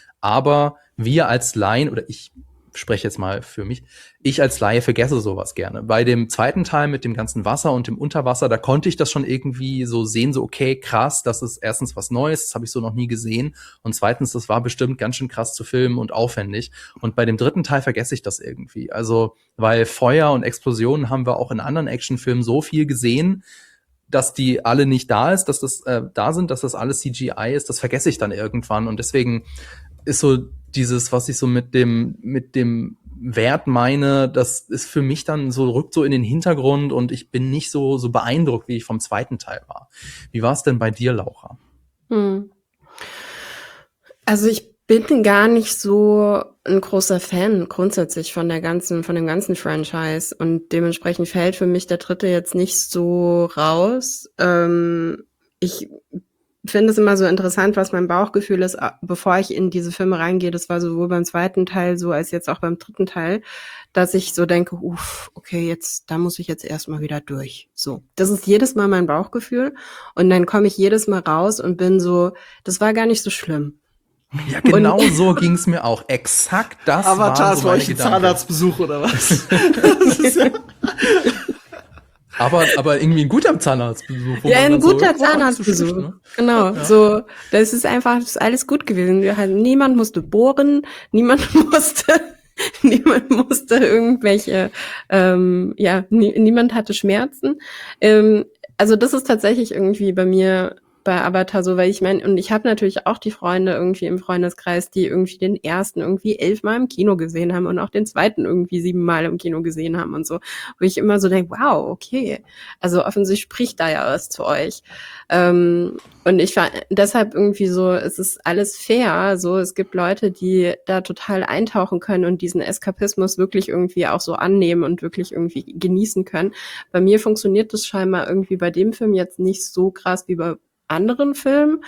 A: Aber wir als Laien, oder ich spreche jetzt mal für mich, ich als Laie vergesse sowas gerne. Bei dem zweiten Teil mit dem ganzen Wasser und dem Unterwasser, da konnte ich das schon irgendwie so sehen, so okay, krass, das ist erstens was Neues, das habe ich so noch nie gesehen. Und zweitens, das war bestimmt ganz schön krass zu filmen und aufwendig. Und bei dem dritten Teil vergesse ich das irgendwie. Also, weil Feuer und Explosionen haben wir auch in anderen Actionfilmen so viel gesehen, dass die alle nicht da ist, dass das äh, da sind, dass das alles C G I ist, das vergesse ich dann irgendwann. Und deswegen ist so dieses, was ich so mit dem, mit dem Wert meine, das ist für mich dann so, rückt so in den Hintergrund und ich bin nicht so, so beeindruckt, wie ich vom zweiten Teil war. Wie war es denn bei dir, Laura?
C: Hm. Also ich bin gar nicht so ein großer Fan grundsätzlich von der ganzen, von dem ganzen Franchise und dementsprechend fällt für mich der dritte jetzt nicht so raus. Ähm, ich finde es immer so interessant, was mein Bauchgefühl ist, a- bevor ich in diese Filme reingehe. Das war sowohl beim zweiten Teil so als jetzt auch beim dritten Teil, dass ich so denke, uff, okay, jetzt, da muss ich jetzt erstmal wieder durch. So. Das ist jedes Mal mein Bauchgefühl und dann komme ich jedes Mal raus und bin so, das war gar nicht so schlimm.
A: Ja, genau so ging's mir auch. Exakt das
B: Avatar
A: waren
B: ist
A: so
B: für
A: meine
B: euch ein
A: Gedanken.
B: Zahnarztbesuch oder was? Das ist ja
A: Aber, aber irgendwie ein guter Zahnarztbesuch. wo
C: Ja,
A: man
C: ein
A: dann so,
C: guter
A: oh, nicht so
C: Zahnarztbesuch.
A: schlecht, ne?
C: Genau,
A: Ja.
C: so, das ist einfach, das ist alles gut gewesen. Wir hatten, niemand musste bohren, niemand musste, niemand musste irgendwelche, ähm, ja, nie, niemand hatte Schmerzen. Ähm, also das ist tatsächlich irgendwie bei mir bei Avatar so, weil ich meine, und ich habe natürlich auch die Freunde irgendwie im Freundeskreis, die irgendwie den ersten irgendwie elfmal im Kino gesehen haben und auch den zweiten irgendwie siebenmal im Kino gesehen haben und so, wo ich immer so denke, wow, okay, also offensichtlich spricht da ja was zu euch. Ähm, und ich war deshalb irgendwie so, es ist alles fair, so, es gibt Leute, die da total eintauchen können und diesen Eskapismus wirklich irgendwie auch so annehmen und wirklich irgendwie genießen können. Bei mir funktioniert das scheinbar irgendwie bei dem Film jetzt nicht so krass wie bei anderen Filmen,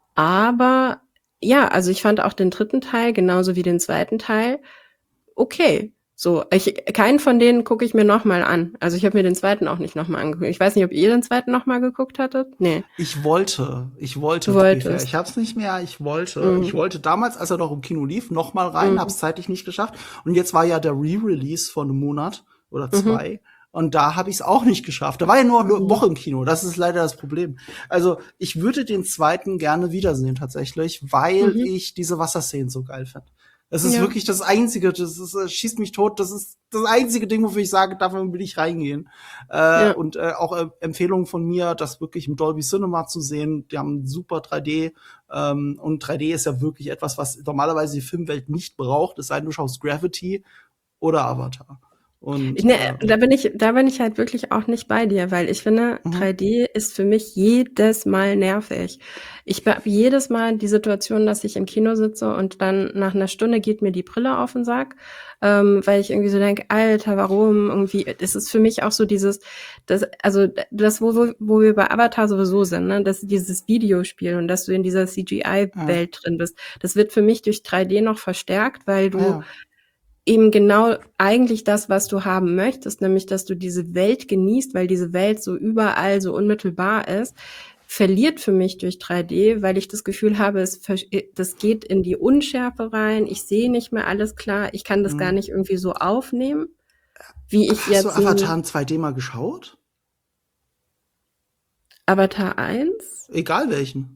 C: aber ja, also ich fand auch den dritten Teil genauso wie den zweiten Teil okay. So, ich, keinen von denen gucke ich mir nochmal an. Also ich habe mir den zweiten auch nicht nochmal angeguckt. Ich weiß nicht, ob ihr den zweiten nochmal geguckt hattet? Nee,
B: Ich wollte, ich wollte,
C: du
B: Briefja.
C: wolltest.
B: Ich hab's nicht mehr, ich wollte.
C: Mhm.
B: Ich wollte damals, als er noch im Kino lief, noch mal rein,
C: Mhm.
B: hab's zeitlich nicht geschafft. Und jetzt war ja der Re-Release von einem Monat oder
C: Mhm.
B: zwei. Und da habe ich es auch nicht geschafft. Da war ja nur eine
C: Mhm.
B: Woche im Kino. Das ist leider das Problem. Also ich würde den zweiten gerne wiedersehen tatsächlich, weil
C: Mhm.
B: ich diese Wasserszenen so geil finde. Das ist
C: Ja.
B: wirklich das Einzige, das ist, äh, schießt mich tot. Das ist das einzige Ding, wofür ich sage, davon will ich reingehen. Äh,
C: Ja.
B: Und äh, auch äh, Empfehlungen von mir, das wirklich im Dolby Cinema zu sehen. Die haben super drei D. Ähm, und drei D ist ja wirklich etwas, was normalerweise die Filmwelt nicht braucht. Es sei denn, du schaust Gravity oder Avatar. Und
C: Ne,
B: äh,
C: da bin ich, da bin ich halt wirklich auch nicht bei dir, weil ich finde,
B: Mhm.
C: drei D ist für mich jedes Mal nervig. Ich habe jedes Mal die Situation, dass ich im Kino sitze und dann nach einer Stunde geht mir die Brille auf den Sack, ähm, weil ich irgendwie so denke, Alter, warum? Irgendwie, es ist für mich auch so dieses, das, also das, wo, wo, wo wir bei Avatar sowieso sind, ne, dass dieses Videospiel und dass du in dieser C G I-Welt drin bist, das wird für mich durch drei D noch verstärkt, weil du
B: ja.
C: eben genau eigentlich das, was du haben möchtest, nämlich, dass du diese Welt genießt, weil diese Welt so überall so unmittelbar ist, verliert für mich durch drei D, weil ich das Gefühl habe, es, versch- das geht in die Unschärfe rein, ich sehe nicht mehr alles klar, ich kann das gar
B: Mhm.
C: nicht irgendwie so aufnehmen, wie ich
B: Hast du
C: jetzt
B: Avatar
C: ein
B: in zwei D mal geschaut?
C: Avatar eins,
B: Egal welchen.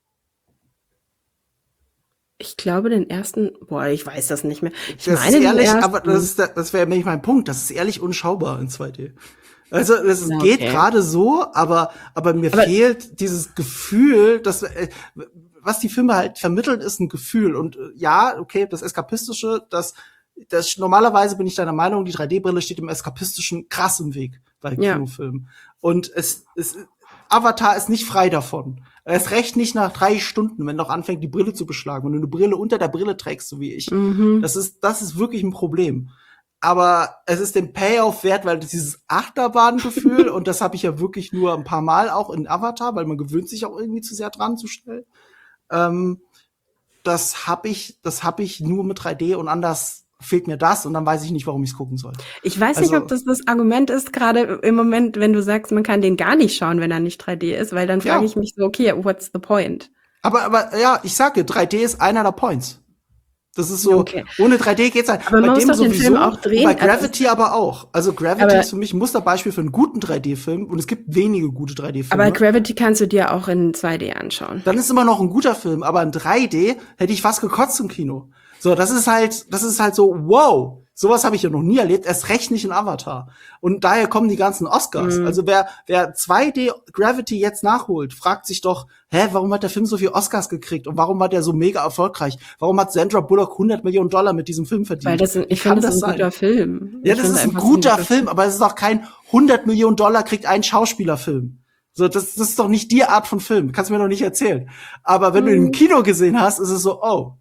C: ich glaube den ersten, boah, ich weiß das nicht mehr. Ich
B: Das
C: meine
B: ist
C: den
B: ehrlich,
C: ersten.
B: aber das ist der, das wäre nämlich mein Punkt. Das ist ehrlich unschaubar in zwei D. Also es
C: Ja,
B: geht
C: okay.
B: gerade so, aber aber mir
C: Aber-
B: fehlt dieses Gefühl, dass äh, was die Filme halt vermitteln, ist ein Gefühl. Und äh, ja, okay, das Eskapistische, das das normalerweise bin ich deiner Meinung, die drei D-Brille steht im Eskapistischen krass im Weg bei
C: Ja.
B: Kinofilmen. Und es, es Avatar ist nicht frei davon. Erst recht nicht nach drei Stunden, wenn doch anfängt, die Brille zu beschlagen. Wenn du eine Brille unter der Brille trägst, so wie ich.
C: Mhm.
B: Das ist, das ist wirklich ein Problem. Aber es ist den Payoff wert, weil dieses Achterbahngefühl, und das habe ich ja wirklich nur ein paar Mal auch in Avatar, weil man gewöhnt sich auch irgendwie zu sehr dran zu schnell. Ähm, das habe ich, das habe ich nur mit drei D und anders fehlt mir das und dann weiß ich nicht, warum ich es gucken soll.
C: Ich weiß nicht,
B: Also-
C: ob das das Argument ist, gerade im Moment, wenn du sagst, man kann den gar nicht schauen, wenn er nicht drei D ist, weil dann frage
B: Ja.
C: ich mich so, okay, what's the point?
B: Aber, aber ja, ich sage, drei D ist einer der Points. Das ist so,
C: Okay.
B: ohne drei D geht's halt.
C: Aber man muss doch den Film auch drehen,
B: und bei
C: also-
B: Gravity aber auch. Also Gravity
C: Aber-
B: ist für mich ein Musterbeispiel für einen guten drei D-Film und es gibt wenige gute drei D-Filme.
C: Aber Gravity kannst du dir auch in zwei D anschauen.
B: Dann ist immer noch ein guter Film, aber in drei D hätte ich fast gekotzt im Kino. So, das ist halt, das ist halt so, wow, sowas habe ich ja noch nie erlebt, erst recht nicht in Avatar. Und daher kommen die ganzen Oscars.
C: Mhm.
B: Also wer, wer zwei D Gravity jetzt nachholt, fragt sich doch, hä, warum hat der Film so viel Oscars gekriegt und warum war der so mega erfolgreich? Warum hat Sandra Bullock hundert Millionen Dollar mit diesem Film verdient?
C: Weil das, ein-
B: Wie
C: ich
B: kann
C: finde, das ist ein
B: sein?
C: guter Film.
B: Ja,
C: Ich
B: das
C: finde
B: ist ein
C: einfach,
B: guter
C: es ist
B: Film, aber es ist doch kein hundert Millionen Dollar kriegt ein Schauspielerfilm. So, das, das ist doch nicht die Art von Film. Kannst du mir doch nicht erzählen. Aber wenn du ihn im
C: Mhm.
B: Film Kino gesehen hast, ist es so, oh,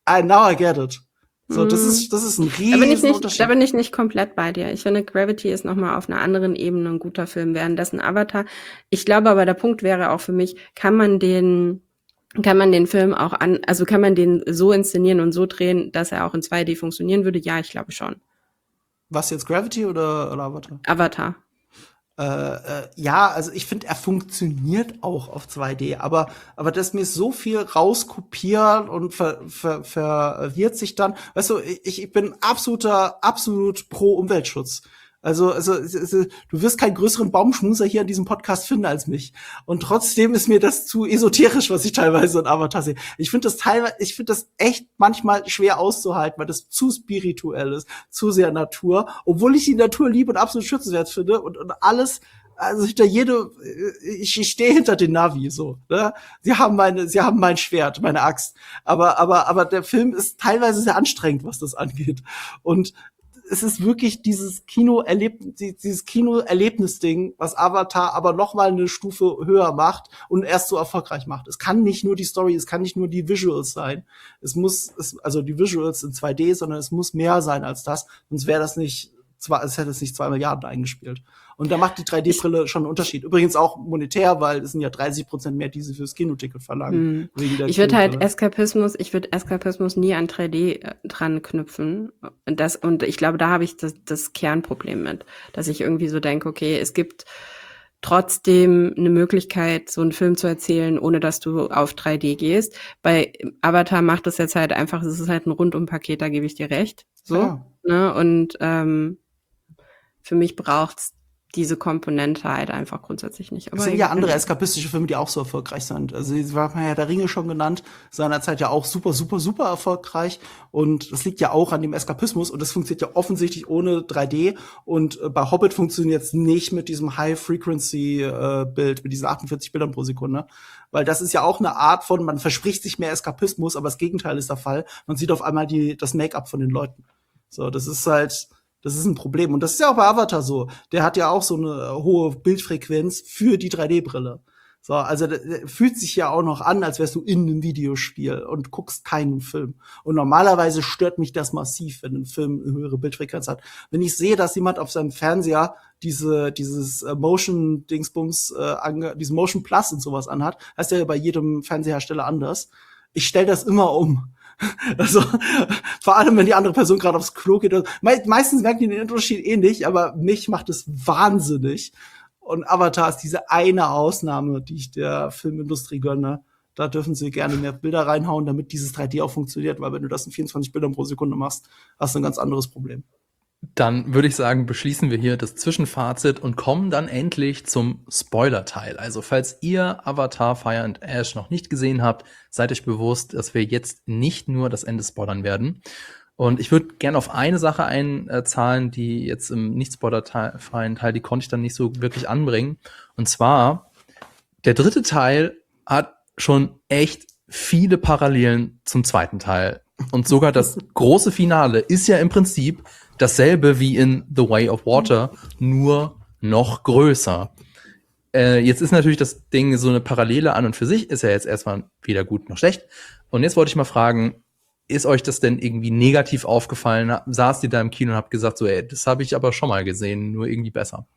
B: I, now I get it. So, das
C: Mhm.
B: ist, das ist ein
C: Da bin ich
B: riesen
C: nicht,
B: Unterschied.
C: da bin ich nicht komplett bei dir. Ich finde, Gravity ist nochmal auf einer anderen Ebene ein guter Film, währenddessen Avatar. Ich glaube aber, der Punkt wäre auch für mich, kann man den, kann man den Film auch an, also kann man den so inszenieren und so drehen, dass er auch in zwei D funktionieren würde? Ja, ich glaube schon.
B: Was jetzt, Gravity oder, oder Avatar?
C: Avatar.
B: Äh, äh, ja, also ich finde, er funktioniert auch auf zwei D, aber aber dass mir so viel rauskopiert und ver, ver, verwirrt sich dann, weißt du, ich, ich bin absoluter, absolut pro Umweltschutz. Also, also, also du wirst keinen größeren Baumschmuser hier in diesem Podcast finden als mich. Und trotzdem ist mir das zu esoterisch, was ich teilweise in Avatar sehe. Ich finde das teilweise, ich finde das echt manchmal schwer auszuhalten, weil das zu spirituell ist, zu sehr Natur, obwohl ich die Natur liebe und absolut schützenswert finde und, und alles. Also hinter jede, ich, ich stehe hinter den Navi so. Ne? Sie haben meine, sie haben mein Schwert, meine Axt. Aber, aber, aber der Film ist teilweise sehr anstrengend, was das angeht. Und es ist wirklich dieses Kino-Erleb- dieses Kino-Erlebnis-Ding, was Avatar aber noch mal eine Stufe höher macht und erst so erfolgreich macht. Es kann nicht nur die Story, es kann nicht nur die Visuals sein. Es muss, es, also die Visuals in zwei D, sondern es muss mehr sein als das. Sonst wäre das nicht, zwar, es hätte es nicht zwei Milliarden eingespielt. Und da macht die drei D-Brille schon einen Unterschied. Übrigens auch monetär, weil es sind ja dreißig Prozent mehr, die sie fürs Kinoticket verlangen.
C: Hm.
B: Wegen der
C: Ich würde halt
B: Kinobrille.
C: Eskapismus, ich würde Eskapismus nie an drei D äh, dran knüpfen. Und das, und ich glaube, da habe ich das, das Kernproblem mit, dass ich irgendwie so denke, okay, es gibt trotzdem eine Möglichkeit, so einen Film zu erzählen, ohne dass du auf drei D gehst. Bei Avatar macht es jetzt halt einfach, es ist halt ein Rundumpaket, da gebe ich dir recht. So,
B: Ja.
C: ne? Und ähm, für mich braucht's diese Komponente halt einfach grundsätzlich nicht. Aber
B: Es sind ja
C: egal.
B: andere eskapistische Filme, die auch so erfolgreich sind. Also, sie war ja der Ringe schon genannt, seinerzeit ja auch super, super, super erfolgreich. Und das liegt ja auch an dem Eskapismus. Und das funktioniert ja offensichtlich ohne drei D. Und äh, bei Hobbit funktioniert es nicht mit diesem High-Frequency-Bild, mit diesen achtundvierzig Bildern pro Sekunde. Weil das ist ja auch eine Art von, man verspricht sich mehr Eskapismus, aber das Gegenteil ist der Fall. Man sieht auf einmal die, das Make-up von den Leuten. So, das ist halt, das ist ein Problem. Und das ist ja auch bei Avatar so. Der hat ja auch so eine hohe Bildfrequenz für die drei D-Brille. So, also der, der fühlt sich ja auch noch an, als wärst du in einem Videospiel und guckst keinen Film. Und normalerweise stört mich das massiv, wenn ein Film eine höhere Bildfrequenz hat. Wenn ich sehe, dass jemand auf seinem Fernseher diese dieses äh, Motion Dingsbums äh, ange, diesen Motion Plus und sowas anhat, heißt ja bei jedem Fernsehersteller anders. Ich stelle das immer um. Also, vor allem, wenn die andere Person gerade aufs Klo geht. Me meistens merken die den Unterschied eh nicht, aber mich macht es wahnsinnig. Und Avatar ist diese eine Ausnahme, die ich der Filmindustrie gönne. Da dürfen sie gerne mehr Bilder reinhauen, damit dieses drei D auch funktioniert, weil wenn du das in vierundzwanzig Bildern pro Sekunde machst, hast du ein ganz anderes Problem.
A: Dann würde ich sagen, beschließen wir hier das Zwischenfazit und kommen dann endlich zum Spoiler-Teil. Also falls ihr Avatar Fire and Ash noch nicht gesehen habt, seid euch bewusst, dass wir jetzt nicht nur das Ende spoilern werden. Und ich würde gerne auf eine Sache einzahlen, die jetzt im nicht-spoilerfreien Teil, die konnte ich dann nicht so wirklich anbringen. Und zwar, der dritte Teil hat schon echt viele Parallelen zum zweiten Teil. Und sogar das große Finale ist ja im Prinzip dasselbe wie in The Way of Water, nur noch größer. Äh, jetzt ist natürlich das Ding so eine Parallele an und für sich, ist ja jetzt erstmal weder gut noch schlecht. Und jetzt wollte ich mal fragen, ist euch das denn irgendwie negativ aufgefallen? Saßt ihr da im Kino und habt gesagt, so, ey, das habe ich aber schon mal gesehen, nur irgendwie besser?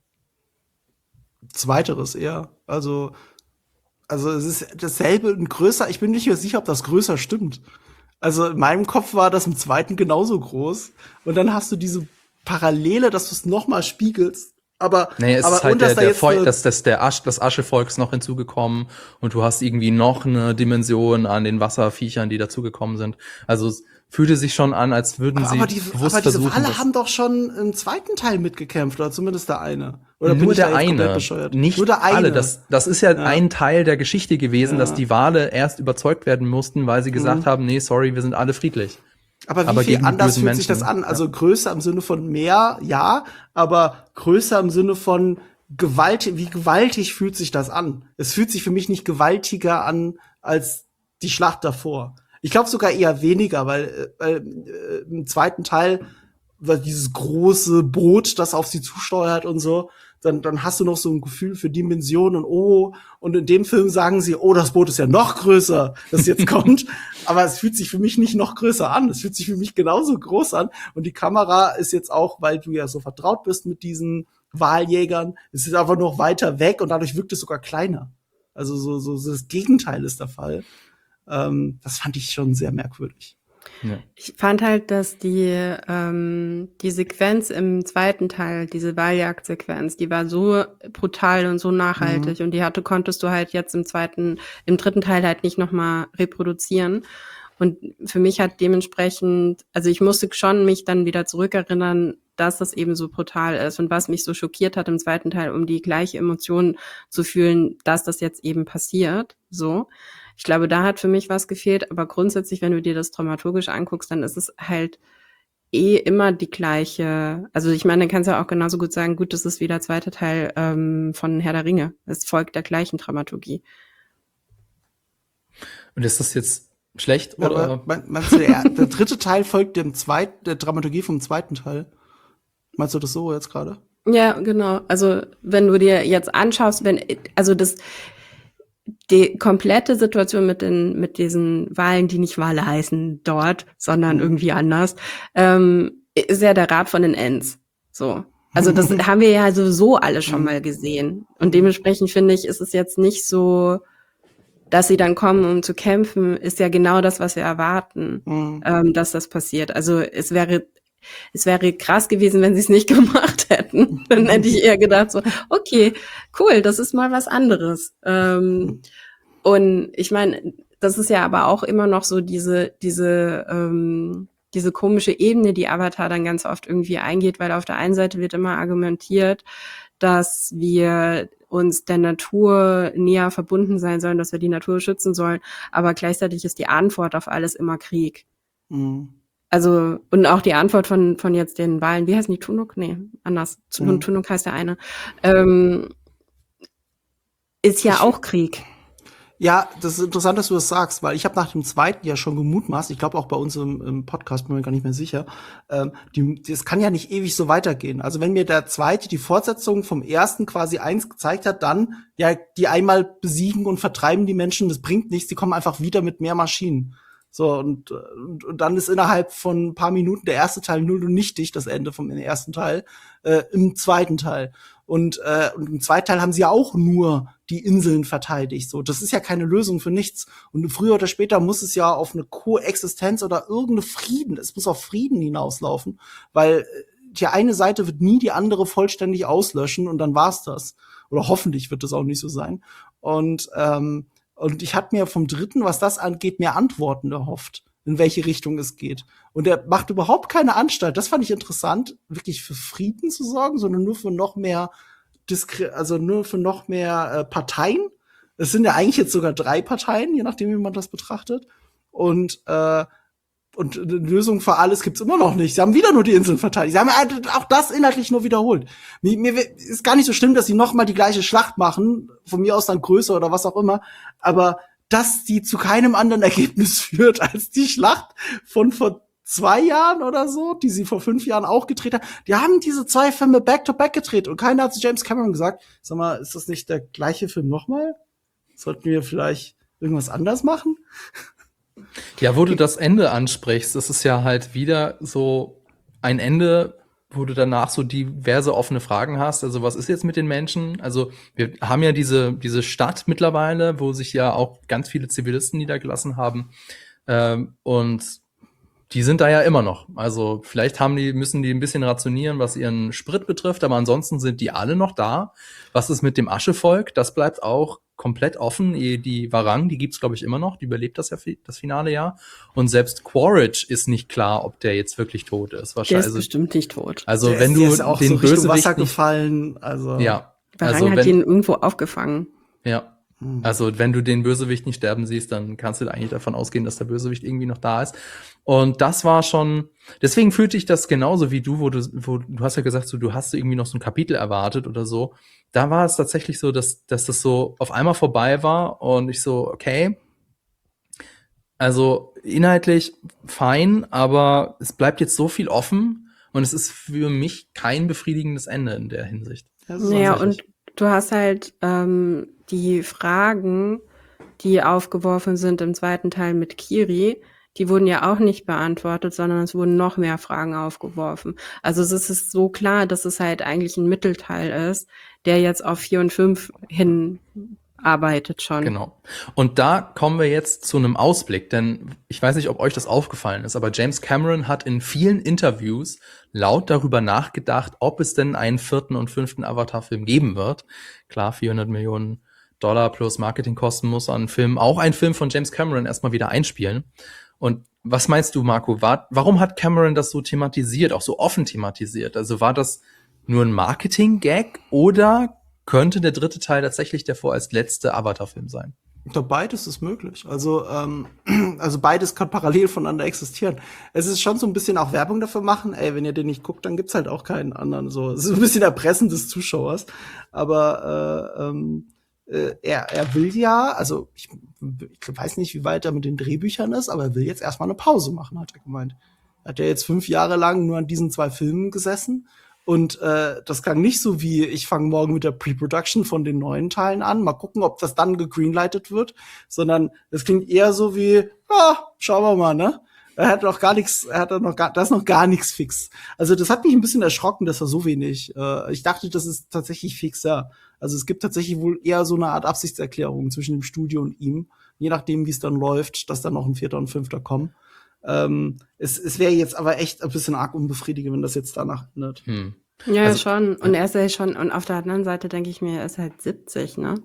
B: Zweiteres eher. Also, also es ist dasselbe und größer. Ich bin nicht mehr sicher, ob das größer stimmt. Also in meinem Kopf war das im zweiten genauso groß. Und dann hast du diese Parallele, dass du es noch mal spiegelst. Aber,
A: naja, es
B: aber
A: ist halt
B: und
A: der,
B: dass da
A: der
B: jetzt
A: Feu
B: eine-
A: das, das, der Asch, das Aschevolk ist noch hinzugekommen und du hast irgendwie noch eine Dimension an den Wasserviechern, die dazugekommen sind. Also es fühlte sich schon an, als würden
B: aber,
A: sie
B: aber, die,
A: bewusst
B: aber diese
A: versuchen,
B: Wale
A: das-
B: haben doch schon im zweiten Teil mitgekämpft, oder zumindest der eine. Oder bin
A: nur
B: ich da
A: der
B: jetzt komplett
A: eine,
B: bescheuert?
A: nicht
B: Nur der eine.
A: alle. Das, das ist ja,
B: Ja.
A: ein Teil der Geschichte gewesen,
B: Ja.
A: dass die Wale erst überzeugt werden mussten, weil sie gesagt
B: Mhm.
A: haben, nee, sorry, wir sind alle friedlich.
B: Aber wie
A: aber
B: viel
A: gegen die
B: anders
A: bösen
B: fühlt sich das
A: Menschen,
B: an? Also größer im Sinne von mehr, ja, aber größer im Sinne von Gewalt, wie gewaltig fühlt sich das an? Es fühlt sich für mich nicht gewaltiger an als die Schlacht davor. Ich glaube sogar eher weniger, weil, äh, weil äh, im zweiten Teil war dieses große Boot, das auf sie zusteuert und so, dann, dann hast du noch so ein Gefühl für Dimensionen und oh, und in dem Film sagen sie, oh, das Boot ist ja noch größer, das jetzt kommt. Aber es fühlt sich für mich nicht noch größer an. Es fühlt sich für mich genauso groß an. Und die Kamera ist jetzt auch, weil du ja so vertraut bist mit diesen Waljägern, es ist einfach noch weiter weg und dadurch wirkt es sogar kleiner. Also so, so, so das Gegenteil ist der Fall. Ähm, das fand ich schon sehr merkwürdig.
C: Ja. Ich fand halt, dass die ähm, die Sequenz im zweiten Teil, diese Wahljagdsequenz, die war so brutal und so nachhaltig mhm. und die hatte konntest du halt jetzt im zweiten, im dritten Teil halt nicht nochmal reproduzieren. Und für mich hat dementsprechend, also ich musste schon mich dann wieder zurückerinnern, dass das eben so brutal ist und was mich so schockiert hat im zweiten Teil, um die gleiche Emotion zu fühlen, dass das jetzt eben passiert, so. Ich glaube, da hat für mich was gefehlt, aber grundsätzlich, wenn du dir das dramaturgisch anguckst, dann ist es halt eh immer die gleiche, also ich meine, dann kannst du ja auch genauso gut sagen, gut, das ist wieder der zweite Teil ähm, von Herr der Ringe. Es folgt der gleichen Dramaturgie.
A: Und ist das jetzt schlecht,
B: ja,
A: oder?
B: Aber, meinst du, der, der dritte Teil folgt dem zweiten, der Dramaturgie vom zweiten Teil? Meinst du das so jetzt gerade?
C: Ja, genau. Also wenn du dir jetzt anschaust, wenn, also das, die komplette Situation mit den, mit diesen Wahlen, die nicht Wale heißen dort, sondern mhm. irgendwie anders, ähm, ist ja der Rat von den Ents. So. Also das haben wir ja sowieso alle schon mal gesehen. Und dementsprechend finde ich, ist es jetzt nicht so, dass sie dann kommen, um zu kämpfen, ist ja genau das, was wir erwarten, mhm. ähm, dass das passiert. Also es wäre Es wäre krass gewesen, wenn sie es nicht gemacht hätten. Dann hätte ich eher gedacht so, okay, cool, das ist mal was anderes. Ähm, und ich meine, das ist ja aber auch immer noch so diese diese ähm, diese komische Ebene, die Avatar dann ganz oft irgendwie eingeht, weil auf der einen Seite wird immer argumentiert, dass wir uns der Natur näher verbunden sein sollen, dass wir die Natur schützen sollen, aber gleichzeitig ist die Antwort auf alles immer Krieg. Mhm. Also, und auch die Antwort von von jetzt den Wahlen, wie heißen die, Tunuk? Nee, anders. Mhm. Tunuk heißt der eine. Ähm, ist ja ich, auch Krieg.
B: Ja, das ist interessant, dass du das sagst, weil ich habe nach dem zweiten ja schon gemutmaßt, ich glaube auch bei uns im, im Podcast, bin mir gar nicht mehr sicher, ähm, die, das kann ja nicht ewig so weitergehen. Also wenn mir der zweite die Fortsetzung vom ersten quasi eins gezeigt hat, dann, ja, die einmal besiegen und vertreiben die Menschen, das bringt nichts, die kommen einfach wieder mit mehr Maschinen. So, und, und, und dann ist innerhalb von ein paar Minuten der erste Teil null und nichtig, das Ende vom ersten Teil, äh, im zweiten Teil. Und, äh, und im zweiten Teil haben sie ja auch nur die Inseln verteidigt. So, das ist ja keine Lösung für nichts. Und früher oder später muss es ja auf eine Koexistenz oder irgendeine Frieden, es muss auf Frieden hinauslaufen, weil die eine Seite wird nie die andere vollständig auslöschen und dann war's das. Oder hoffentlich wird das auch nicht so sein. Und, ähm, Und ich hatte mir vom dritten, was das angeht, mehr Antworten erhofft, in welche Richtung es geht. Und er macht überhaupt keine Anstalt. Das fand ich interessant, wirklich für Frieden zu sorgen, sondern nur für noch mehr Diskre- also nur für noch mehr äh, Parteien. Es sind ja eigentlich jetzt sogar drei Parteien, je nachdem, wie man das betrachtet. Und äh, Und eine Lösung für alles gibt's immer noch nicht. Sie haben wieder nur die Inseln verteidigt. Sie haben auch das inhaltlich nur wiederholt. Mir, mir ist gar nicht so schlimm, dass sie noch mal die gleiche Schlacht machen, von mir aus dann größer oder was auch immer. Aber dass die zu keinem anderen Ergebnis führt als die Schlacht von vor zwei Jahren oder so, die sie vor fünf Jahren auch gedreht haben. Die haben diese zwei Filme back-to-back gedreht und keiner hat zu James Cameron gesagt, sag mal, ist das nicht der gleiche Film nochmal? Sollten wir vielleicht irgendwas anders machen?
A: Ja, wo du das Ende ansprichst, das ist ja halt wieder so ein Ende, wo du danach so diverse offene Fragen hast. Also was ist jetzt mit den Menschen? Also wir haben ja diese diese Stadt mittlerweile, wo sich ja auch ganz viele Zivilisten niedergelassen haben. Ähm, und die sind da ja immer noch. Also vielleicht haben die, müssen die ein bisschen rationieren, was ihren Sprit betrifft, aber ansonsten sind die alle noch da. Was ist mit dem Aschevolk? Das bleibt auch komplett offen. Die Warang, die gibt's, glaube ich, immer noch. Die überlebt das ja das finale Jahr. Und selbst Quaritch ist nicht klar, ob der jetzt wirklich tot ist.
C: Wahrscheinlich. Der ist also, bestimmt nicht tot.
A: Also
B: der
A: wenn
B: ist,
A: du
B: ist auch
A: den
B: so
A: Bösewicht
B: Wasser
A: nicht,
B: gefallen, also
A: ja,
C: Warang
A: also
C: hat
A: wenn,
C: ihn irgendwo aufgefangen.
A: Ja. Also wenn du den Bösewicht nicht sterben siehst, dann kannst du eigentlich davon ausgehen, dass der Bösewicht irgendwie noch da ist. Und das war schon, deswegen fühlte ich das genauso wie du, wo du, wo du hast ja gesagt, so, du hast irgendwie noch so ein Kapitel erwartet oder so. Da war es tatsächlich so, dass, dass das so auf einmal vorbei war und ich so, okay, also inhaltlich fein, aber es bleibt jetzt so viel offen und es ist für mich kein befriedigendes Ende in der Hinsicht.
B: Das ist
C: Naja,
B: tatsächlich.
C: und du hast halt ähm, die Fragen, die aufgeworfen sind im zweiten Teil mit Kiri, die wurden ja auch nicht beantwortet, sondern es wurden noch mehr Fragen aufgeworfen. Also es ist so klar, dass es halt eigentlich ein Mittelteil ist, der jetzt auf vier und fünf hin arbeitet schon.
A: Genau. Und da kommen wir jetzt zu einem Ausblick, denn ich weiß nicht, ob euch das aufgefallen ist, aber James Cameron hat in vielen Interviews laut darüber nachgedacht, ob es denn einen vierten und fünften Avatar-Film geben wird. Klar, vierhundert Millionen Dollar plus Marketingkosten muss ein Film, auch ein Film von James Cameron, erstmal wieder einspielen. Und was meinst du, Marco? War, warum hat Cameron das so thematisiert, auch so offen thematisiert? Also war das nur ein Marketing-Gag oder könnte der dritte Teil tatsächlich der vorerst letzte Avatar-Film sein?
B: Ich glaube, beides ist möglich. Also, ähm, also beides kann parallel voneinander existieren. Es ist schon so ein bisschen auch Werbung dafür machen. Ey, wenn ihr den nicht guckt, dann gibt's halt auch keinen anderen. So, es ist ein bisschen Erpressen des Zuschauers. Aber äh, ähm, äh, er, er will ja, also ich, ich weiß nicht, wie weit er mit den Drehbüchern ist, aber er will jetzt erstmal eine Pause machen, hat er gemeint. Er hat ja jetzt fünf Jahre lang nur an diesen zwei Filmen gesessen. Und äh, das klang nicht so wie, ich fange morgen mit der Pre-Production von den neuen Teilen an, mal gucken, ob das dann gegreenlightet wird, sondern es klingt eher so wie, ja, schauen wir mal, ne? Er hat noch gar nichts, er hat noch gar, da ist noch gar nichts fix. Also das hat mich ein bisschen erschrocken, dass er so wenig. Äh, ich dachte, das ist tatsächlich fix, ja. Also es gibt tatsächlich wohl eher so eine Art Absichtserklärung zwischen dem Studio und ihm, je nachdem, wie es dann läuft, dass dann noch ein vierter und fünfter kommen. Ähm, es es wäre jetzt aber echt ein bisschen arg unbefriedigend, wenn das jetzt danach endet.
A: Hm.
C: Ja,
A: Also-
C: schon. Und er ist ja schon, und auf der anderen Seite denke ich mir, er ist halt siebzig, ne?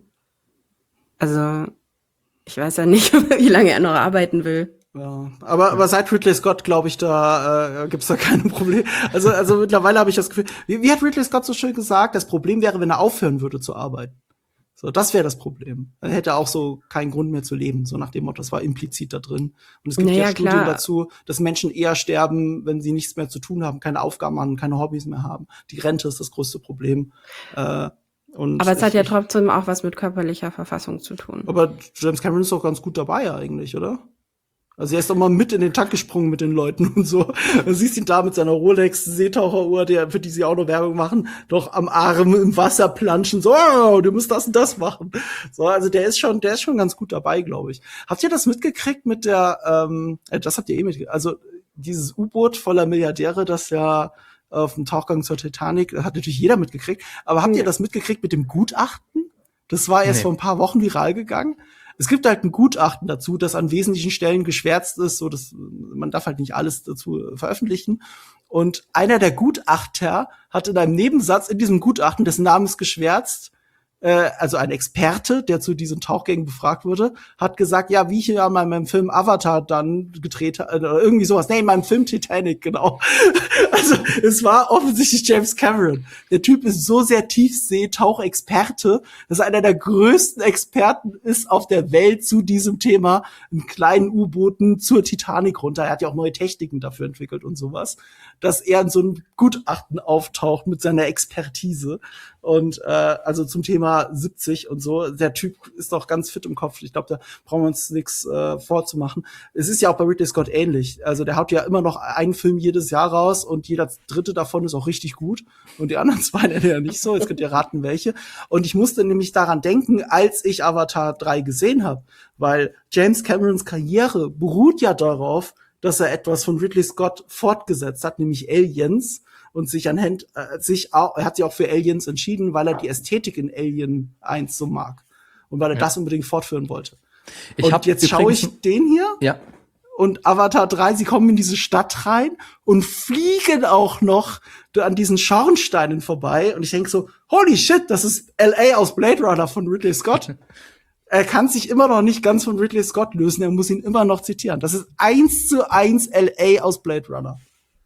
C: Also, ich weiß ja nicht, wie lange er noch arbeiten will.
B: Ja, aber, aber seit Ridley Scott, glaube ich, da äh, gibt's da keine Probleme. Also, also mittlerweile habe ich das Gefühl, wie, wie hat Ridley Scott so schön gesagt, das Problem wäre, wenn er aufhören würde zu arbeiten. So, das wäre das Problem. Er hätte auch so keinen Grund mehr zu leben, so nach dem Motto, das war implizit da drin. Und es gibt
C: Naja,
B: ja Studien
C: klar.
B: dazu, dass Menschen eher sterben, wenn sie nichts mehr zu tun haben, keine Aufgaben haben, keine Hobbys mehr haben. Die Rente ist das größte Problem. Äh, und
C: Aber es hat
B: ich-
C: ja
B: ich-
C: trotzdem auch was mit körperlicher Verfassung zu tun.
B: Aber James Cameron ist doch ganz gut dabei eigentlich, oder? Also er ist doch mal mit in den Takt gesprungen mit den Leuten und so. Du siehst ihn da mit seiner Rolex-Seetaucheruhr, der, für die sie auch noch Werbung machen, doch am Arm im Wasser planschen, so, oh, du musst das und das machen. So, also der ist schon, der ist schon ganz gut dabei, glaube ich. Habt ihr das mitgekriegt mit der, ähm, äh, das habt ihr eh mitgekriegt, also dieses U-Boot voller Milliardäre, das ja auf dem Tauchgang zur Titanic, hat natürlich jeder mitgekriegt, aber habt ihr
C: Ja.
B: das mitgekriegt mit dem Gutachten? Das war erst
A: Nee.
B: vor ein paar Wochen viral gegangen. Es gibt halt ein Gutachten dazu, das an wesentlichen Stellen geschwärzt ist, so dass man darf halt nicht alles dazu veröffentlichen. Und einer der Gutachter hat in einem Nebensatz in diesem Gutachten, dessen Name ist geschwärzt, äh, also ein Experte, der zu diesen Tauchgängen befragt wurde, hat gesagt, ja, wie ich ja mal in meinem Film Avatar dann gedreht habe, oder irgendwie sowas. Nee, in meinem Film Titanic, genau. Also es war offensichtlich James Cameron. Der Typ ist so sehr Tiefsee-Tauchexperte, dass er einer der größten Experten ist auf der Welt zu diesem Thema, in kleinen U-Booten zur Titanic runter. Er hat ja auch neue Techniken dafür entwickelt und sowas, dass er in so einem Gutachten auftaucht mit seiner Expertise. Und äh, also zum Thema siebzig und so, der Typ ist doch ganz fit im Kopf. Ich glaube, da brauchen wir uns nichts äh, vorzumachen. Es ist ja auch bei Ridley Scott ähnlich. Also der haut ja immer noch einen Film jedes Jahr raus und jeder dritte davon ist auch richtig gut. Und die anderen zwei ja nicht so. Jetzt könnt ihr raten, welche. Und ich musste nämlich daran denken, als ich Avatar drei gesehen habe, weil James Camerons Karriere beruht ja darauf, dass er etwas von Ridley Scott fortgesetzt hat, nämlich Aliens. Und sich anhand, äh, sich auch, er hat sich auch für Aliens entschieden, weil er die Ästhetik in Alien eins so mag. Und weil er
A: Ja.
B: das unbedingt fortführen wollte.
A: Ich
B: und
A: hab
B: jetzt schaue
A: übrigens-
B: ich den hier
A: Ja,
B: und Avatar drei, sie kommen in diese Stadt rein und fliegen auch noch an diesen Schornsteinen vorbei. Und ich denke so, holy shit, das ist L A aus Blade Runner von Ridley Scott. Er kann sich immer noch nicht ganz von Ridley Scott lösen, er muss ihn immer noch zitieren. Das ist eins zu eins L A aus Blade Runner.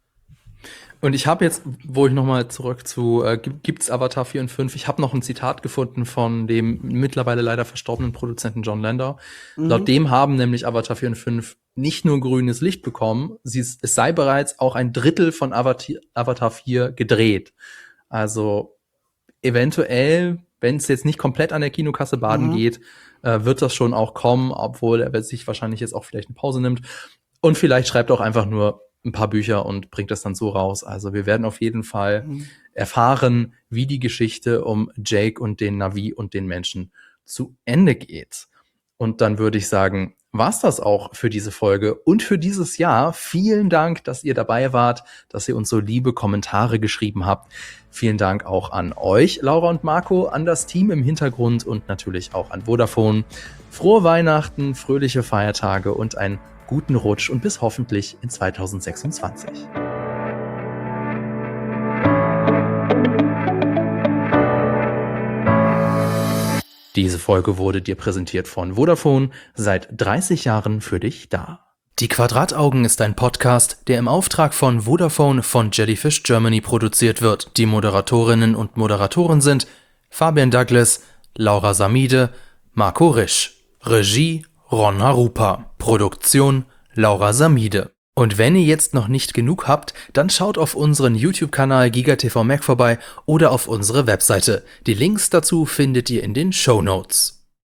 A: und ich habe jetzt, wo ich noch mal zurück zu, äh, gibt- gibt's Avatar vier und fünf, ich habe noch ein Zitat gefunden von dem mittlerweile leider verstorbenen Produzenten John Landau.
B: Mhm.
A: Laut dem haben nämlich Avatar vier und fünf nicht nur grünes Licht bekommen, sie, es sei bereits auch ein Drittel von Avatar, Avatar vier gedreht. Also eventuell, wenn es jetzt nicht komplett an der Kinokasse baden
B: Mhm.
A: geht, äh, wird das schon auch kommen, obwohl er sich wahrscheinlich jetzt auch vielleicht eine Pause nimmt. Und vielleicht schreibt er auch einfach nur ein paar Bücher und bringt das dann so raus. Also wir werden auf jeden Fall
B: Mhm.
A: erfahren, wie die Geschichte um Jake und den Na'vi und den Menschen zu Ende geht. Und dann würde ich sagen, war's das auch für diese Folge und für dieses Jahr. Vielen Dank, dass ihr dabei wart, dass ihr uns so liebe Kommentare geschrieben habt. Vielen Dank auch an euch, Laura und Marco, an das Team im Hintergrund und natürlich auch an Vodafone. Frohe Weihnachten, fröhliche Feiertage und einen guten Rutsch und bis hoffentlich in zweitausendsechsundzwanzig. Diese Folge wurde dir präsentiert von Vodafone, seit dreißig Jahren für dich da. Die Quadrataugen ist ein Podcast, der im Auftrag von Vodafone von Jellyfish Germany produziert wird. Die Moderatorinnen und Moderatoren sind Fabian Douglas, Laura Samide, Marco Risch. Regie Ron Harupa. Produktion Laura Samide. Und wenn ihr jetzt noch nicht genug habt, dann schaut auf unseren YouTube-Kanal GigaTV Mac vorbei oder auf unsere Webseite. Die Links dazu findet ihr in den Shownotes.